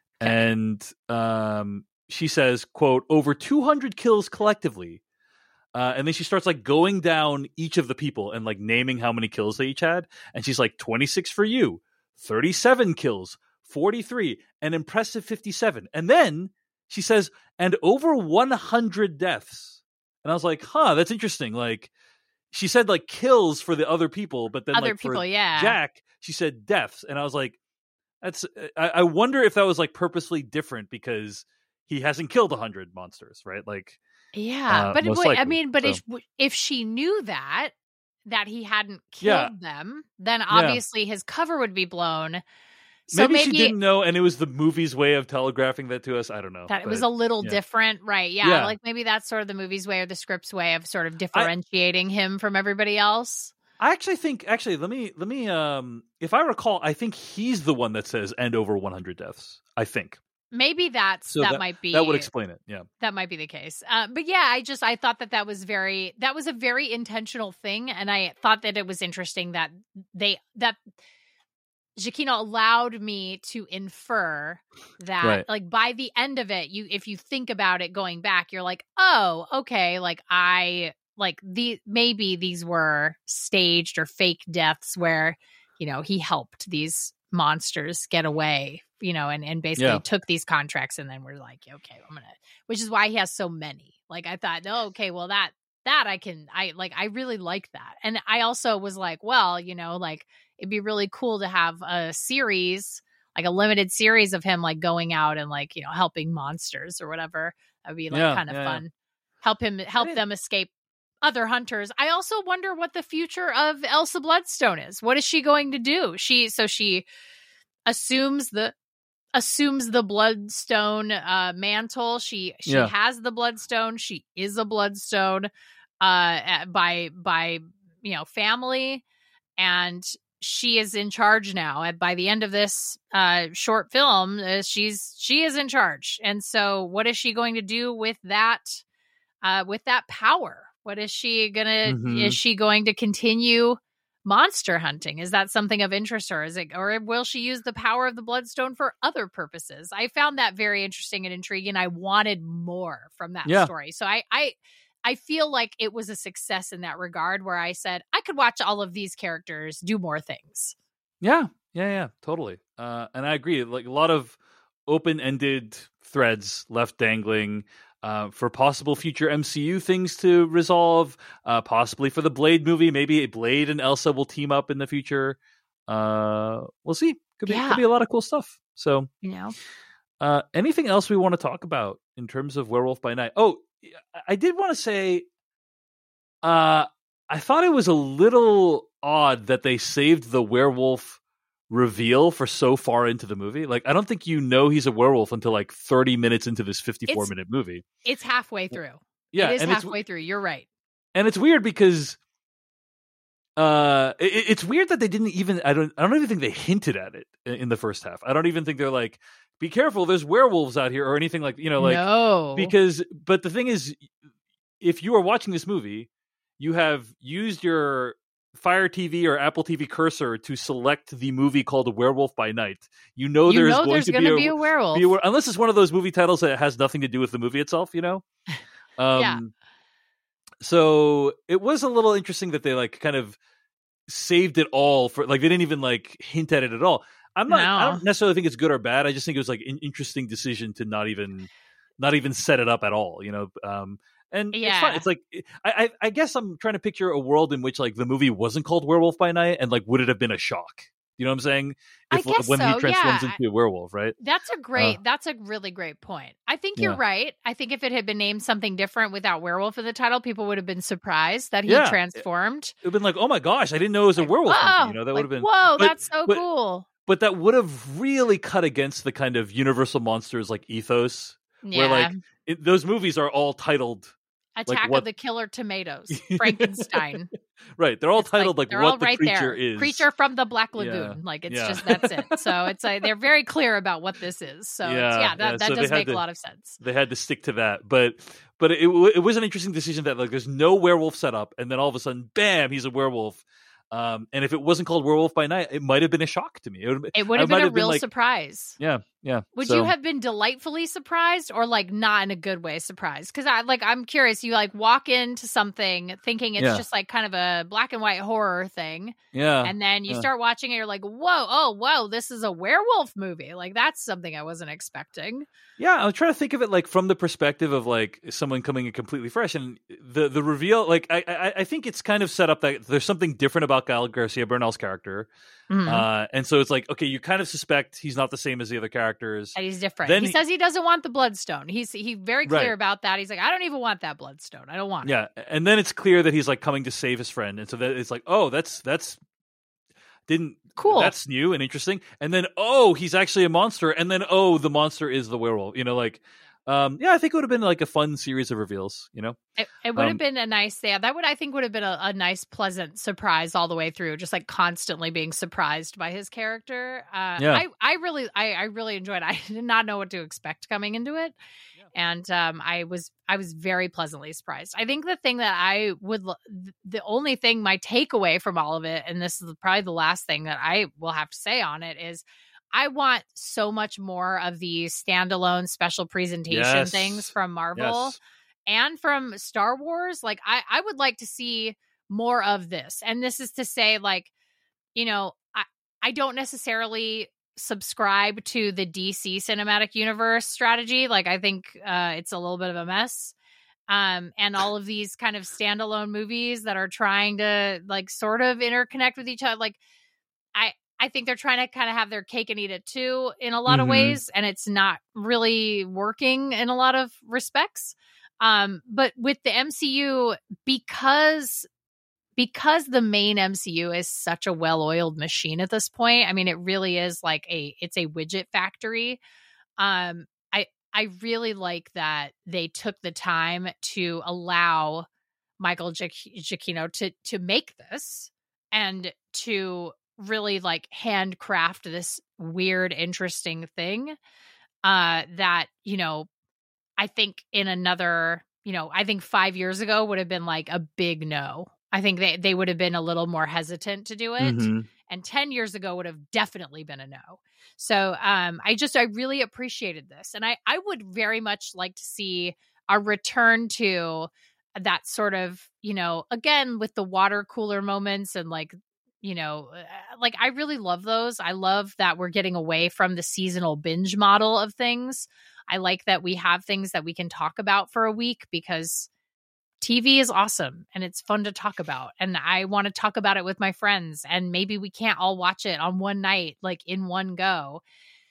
And um, she says, quote, over two hundred kills collectively. Uh, and then she starts like going down each of the people and like naming how many kills they each had. And she's like, twenty-six for you, thirty-seven kills, forty-three, an impressive fifty-seven. And then she says, and over one hundred deaths. And I was like, huh, that's interesting. Like, she said like kills for the other people, but then
other
like
people,
for
yeah.
Jack, she said deaths. And I was like, that's, I, I wonder if that was like purposely different because he hasn't killed one hundred monsters, right? Like,
yeah,
uh,
but
most
wait,
likely,
I mean, but
so.
if, if she knew that, that he hadn't killed
yeah.
them, then obviously yeah. his cover would be blown. So
maybe,
maybe
she didn't know, and it was the movie's way of telegraphing that to us. I don't know.
That
but,
it was a little
yeah.
different, right? Yeah,
yeah,
like maybe that's sort of the movie's way or the script's way of sort of differentiating I, him from everybody else.
I actually think, actually, let me, let me, um, if I recall, I think he's the one that says "and over one hundred deaths." I think.
Maybe that's
so
that,
that
might be
that would explain it. Yeah,
that might be the case. Uh, but yeah, I just I thought that that was very that was a very intentional thing, and I thought that it was interesting that they that Giacchino allowed me to infer that
right.
like by the end of it, you if you think about it going back, you're like, oh, okay, like I like the maybe these were staged or fake deaths where you know he helped these monsters get away, you know, and, and basically
Yeah.
took these contracts and then we're like, okay, I'm going to, which is why he has so many. Like I thought, oh, okay, well that, that I can, I like, I really like that. And I also was like, well, you know, like it'd be really cool to have a series, like a limited series of him like going out and like, you know, helping monsters or whatever. That'd be like
Yeah,
kind of
yeah,
fun.
yeah.
Help him, help them escape other hunters. I also wonder what the future of Elsa Bloodstone is. What is she going to do? She, so she assumes the, assumes the Bloodstone uh, mantle. She, she
Yeah.
has the Bloodstone. She is a Bloodstone uh, by, by, you know, family. And she is in charge now. And by the end of this uh, short film, uh, she's, she is in charge. And so what is she going to do with that, uh, with that power? What is she gonna,
Mhm.
is she going to continue monster hunting? Is that something of interest to her? Is it, or will she use the power of the Bloodstone for other purposes? I found that very interesting and intriguing. I wanted more from that
Yeah.
story. So I, I, I feel like it was a success in that regard where I said, I could watch all of these characters do more things.
Yeah, yeah, yeah, totally. Uh, and I agree. Like a lot of open-ended threads left dangling uh, for possible future M C U things to resolve. Uh, possibly for the Blade movie, maybe Blade and Elsa will team up in the future. Uh, we'll see. Could be,
Yeah.
could be a lot of cool stuff. So,
You know,
uh, anything else we want to talk about in terms of Werewolf by Night? Oh, I did want to say, uh, I thought it was a little odd that they saved the werewolf reveal for so far into the movie. Like, I don't think you know he's a werewolf until like thirty minutes into this fifty-four
It's-
minute movie.
it's halfway through.
Yeah,
it is
and it's-
halfway through. You're right.
And it's weird because uh, it, it's weird that they didn't even. I don't. I don't even think they hinted at it in, in the first half. I don't even think they're like, "Be careful, there's werewolves out here" or anything like you know, like
No.
because. But the thing is, if you are watching this movie, you have used your Fire T V or Apple T V cursor to select the movie called Werewolf by Night. You know
You
there's
know
going
there's
to
gonna
be,
be a werewolf.
be a were- unless it's one of those movie titles that has nothing to do with the movie itself. You know. Um,
Yeah.
So it was a little interesting that they like kind of saved it all for like they didn't even like hint at it at all. I'm not. I
No.
don't necessarily think it's good or bad. I just think it was like an interesting decision to not even, not even set it up at all. You know. Um, and it's
Yeah.
fine. It's like I, I, I guess I'm trying to picture a world in which like the movie wasn't called Werewolf by Night, and like would it have been a shock? You know what I'm saying?
I
If
guess
when
so,
he transforms
yeah.
into a werewolf, right?
That's a great,
Uh,
that's a really great point. I think you're
Yeah.
right. I think if it had been named something different without werewolf in the title, people would have been surprised that he
Yeah.
transformed.
It would have been like, oh my gosh, I didn't know it was a werewolf
Whoa,
movie. You know, that
like,
would have been
whoa,
but-
that's so
but-
cool.
But that would have really cut against the kind of Universal Monsters like ethos,
Yeah.
where like it, those movies are all titled
Attack
what-
of the Killer Tomatoes, Frankenstein.
right. They're all
It's like-
titled like,
they're
what
all
the
right
creature
there.
is.
Creature from the Black
Yeah.
Lagoon. Like it's
Yeah.
just that's it. So it's like they're very clear about what this is. So it's,
Yeah,
yeah, that,
yeah,
that
so they
does
had
make
to-
a lot of sense.
They had to stick to that, but but it w- it was an interesting decision that like there's no werewolf setup, and then all of a sudden, bam, he's a werewolf. Um, and if it wasn't called Werewolf by Night, it might have been a shock to me. It would,
It would
I
have been
might
a real
like,
surprise.
Yeah, yeah.
Would
So-
you have been delightfully surprised or like not in a good way surprised? Because I like I'm curious. You like walk into something thinking it's
Yeah.
just like kind of a black and white horror thing,
Yeah,
and then you
yeah.
start watching it. You're like, whoa, oh, whoa, this is a werewolf movie. Like that's something I wasn't expecting.
Yeah, I'm trying to think of it like from the perspective of like someone coming in completely fresh, and the the reveal. Like I I, I think it's kind of set up that there's something different about Gal Garcia Bernal's character,
Mhm.
uh, and so it's like okay, you kind of suspect he's not the same as the other characters.
And he's different.
Then
he,
he-
says he doesn't want the bloodstone. He's he very clear
Right.
about that. He's like, I don't even want that bloodstone. I don't want it.
Yeah, and then it's clear that he's like coming to save his friend, and so that it's like, oh, that's that's didn't
Cool.
That's new and interesting. And then oh, he's actually a monster, and then oh, the monster is the werewolf. You know, like um, yeah, I think it would have been like a fun series of reveals. You know,
It, it would have
Um,
been a nice, yeah, that would, I think, would have been a, a nice, pleasant surprise all the way through, just like constantly being surprised by his character. Uh,
Yeah.
I, I really, I, I really enjoyed it. I did not know what to expect coming into it. And um, I was, I was very pleasantly surprised. I think the thing that I would, l- th- the only thing, my takeaway from all of it, and this is probably the last thing that I will have to say on it, is I want so much more of these standalone special presentation
Yes.
things from Marvel
Yes.
and from Star Wars. Like I, I would like to see more of this. And this is to say, like, you know, I, I don't necessarily subscribe to the D C cinematic universe strategy. Like, I think uh, it's a little bit of a mess. Um, and all of these kind of standalone movies that are trying to like sort of interconnect with each other. Like, I, I think they're trying to kind of have their cake and eat it too in a lot mm-hmm. of ways. And it's not really working in a lot of respects. Um, but with the M C U, because because the main M C U is such a well-oiled machine at this point, I mean, it really is like a, it's a widget factory. Um, I, I really like that they took the time to allow Michael Giacchino to, to make this and to really like handcraft this weird, interesting thing, uh, that, you know, I think in another, you know, I think five years ago would have been like a big no. I think they, they would have been a little more hesitant to do it. Mm-hmm. And ten years ago would have definitely been a no. So um, I just, I really appreciated this. And I, I would very much like to see a return to that sort of, you know, again, with the water cooler moments and like, you know, like I really love those. I love that we're getting away from the seasonal binge model of things. I like that we have things that we can talk about for a week because T V is awesome and it's fun to talk about. And I want to talk about it with my friends, and maybe we can't all watch it on one night, like in one go.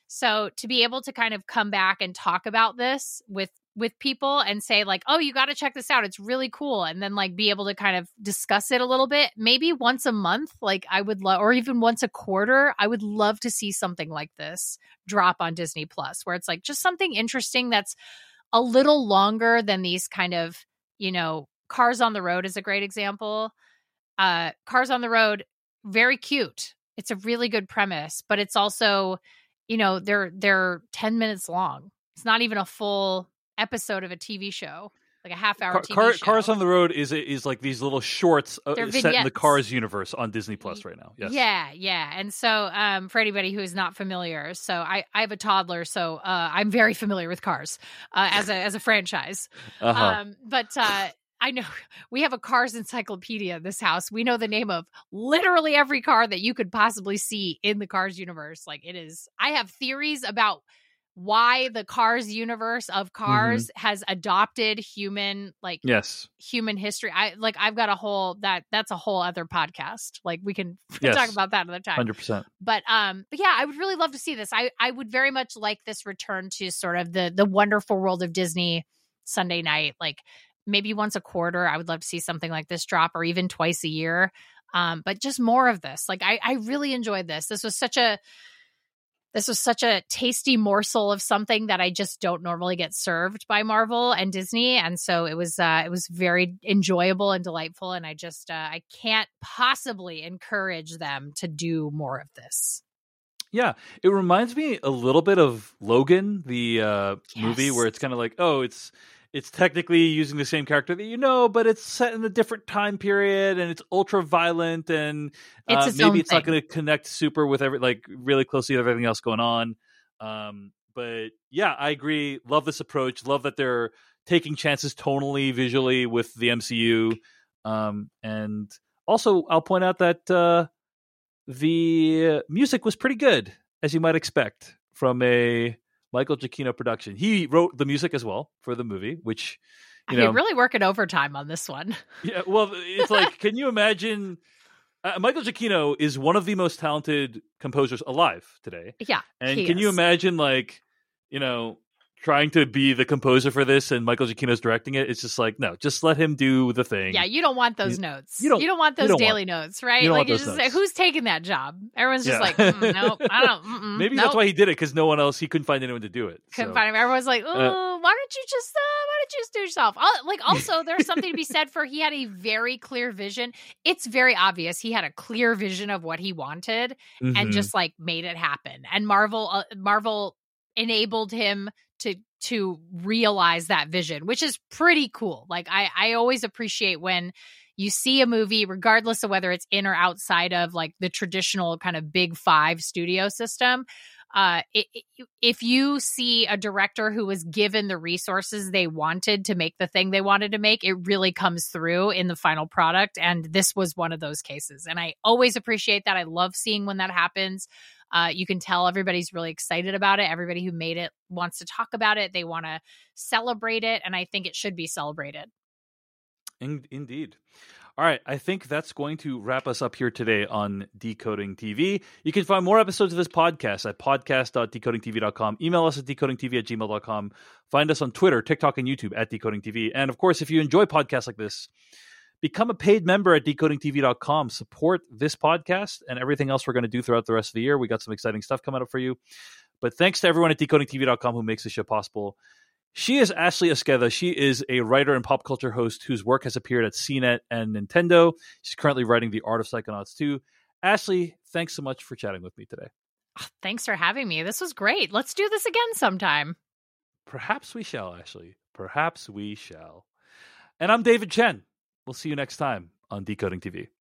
So to be able to kind of come back and talk about this with, with people and say like, oh, you got to check this out. It's really cool. And then like be able to kind of discuss it a little bit, maybe once a month, like I would love, or even once a quarter. I would love to see something like this drop on Disney Plus, where it's like just something interesting that's a little longer than these kind of, you know, Cars on the Road is a great example. Uh, Cars on the Road, very cute. It's a really good premise, but it's also, you know, they're they're ten minutes long. It's not even a full episode of a T V show, like a half hour
Car,
T V
Car,
show.
Cars on the Road is is like these little shorts uh, set in the Cars universe on Disney Plus right now. Yes. Yeah,
yeah. And so um, for anybody who is not familiar, so I, I have a toddler, so uh, I'm very familiar with Cars uh, as a as a franchise. Uh-huh. Um, but uh, I know we have a Cars encyclopedia in this house. We know the name of literally every car that you could possibly see in the Cars universe. Like it is, I have theories about why the Cars universe of Cars mm-hmm. has adopted human, like
yes,
human history. I like, I've got a whole, that that's a whole other podcast. Like we can
yes.
talk about that another time.
one hundred percent.
But, um, but yeah, I would really love to see this. I, I would very much like this return to sort of the, the wonderful world of Disney Sunday night, like maybe once a quarter. I would love to see something like this drop, or even twice a year. Um, but just more of this. Like I, I really enjoyed this. This was such a, This was such a tasty morsel of something that I just don't normally get served by Marvel and Disney. And so it was uh, it was very enjoyable and delightful. And I just, uh, I can't possibly encourage them to do more of this.
Yeah, it reminds me a little bit of Logan, the uh, yes. movie, where it's kind of like, oh, it's it's technically using the same character that you know, but it's set in a different time period, and it's ultra violent, and uh,
it's
maybe it's
thing.
not going to connect super with every like really closely with everything else going on. Um, but yeah, I agree. Love this approach. Love that they're taking chances tonally, visually with the M C U. Um, and also, I'll point out that uh, the music was pretty good, as you might expect from a Michael Giacchino production. He wrote the music as well for the movie, which, you know,
I mean, really working overtime on this one.
Yeah, well, it's like, can you imagine? Uh, Michael Giacchino is one of the most talented composers alive today.
Yeah,
and can is. you imagine, like, you know, trying to be the composer for this, and Michael Giacchino's directing it? It's just like, no, just let him do the thing.
Yeah, you don't want those you, you notes. You don't want those
don't
daily
want,
notes, right?
You don't
like,
want those
just
notes.
Like, who's taking that job? Everyone's just
yeah.
like, mm, nope, I don't. Mm-mm,
Maybe
nope.
that's why he did it, because no one else, he couldn't find anyone to do it.
Couldn't
so.
find him. Everyone's like, oh,
uh,
why don't you just, uh, why don't you just do it yourself? I'll, like, also, there's something to be said for he had a very clear vision. It's very obvious he had a clear vision of what he wanted,
mm-hmm.
and just like made it happen. And Marvel, uh, Marvel enabled him to to realize that vision, which is pretty cool. Like I, I always appreciate when you see a movie, regardless of whether it's in or outside of like the traditional kind of big five studio system. uh, it, it, if you see a director who was given the resources they wanted to make the thing they wanted to make, it really comes through in the final product. And this was one of those cases. And I always appreciate that. I love seeing when that happens. Uh, you can tell everybody's really excited about it. Everybody who made it wants to talk about it. They want to celebrate it. And I think it should be celebrated.
In- indeed. All right, I think that's going to wrap us up here today on Decoding T V. You can find more episodes of this podcast at podcast dot decoding t v dot com. Email us at decoding t v at gmail dot com. Find us on Twitter, TikTok, and YouTube at Decoding T V. And of course, if you enjoy podcasts like this, become a paid member at decoding t v dot com. Support this podcast and everything else we're going to do throughout the rest of the year. We got some exciting stuff coming up for you. But thanks to everyone at decoding t v dot com who makes this show possible. She is Ashley Esqueda. She is a writer and pop culture host whose work has appeared at C net and Nintendo. She's currently writing The Art of Psychonauts two. Ashley, thanks so much for chatting with me today.
Thanks for having me. This was great. Let's do this again sometime.
Perhaps we shall, Ashley. Perhaps we shall. And I'm David Chen. We'll see you next time on Decoding T V.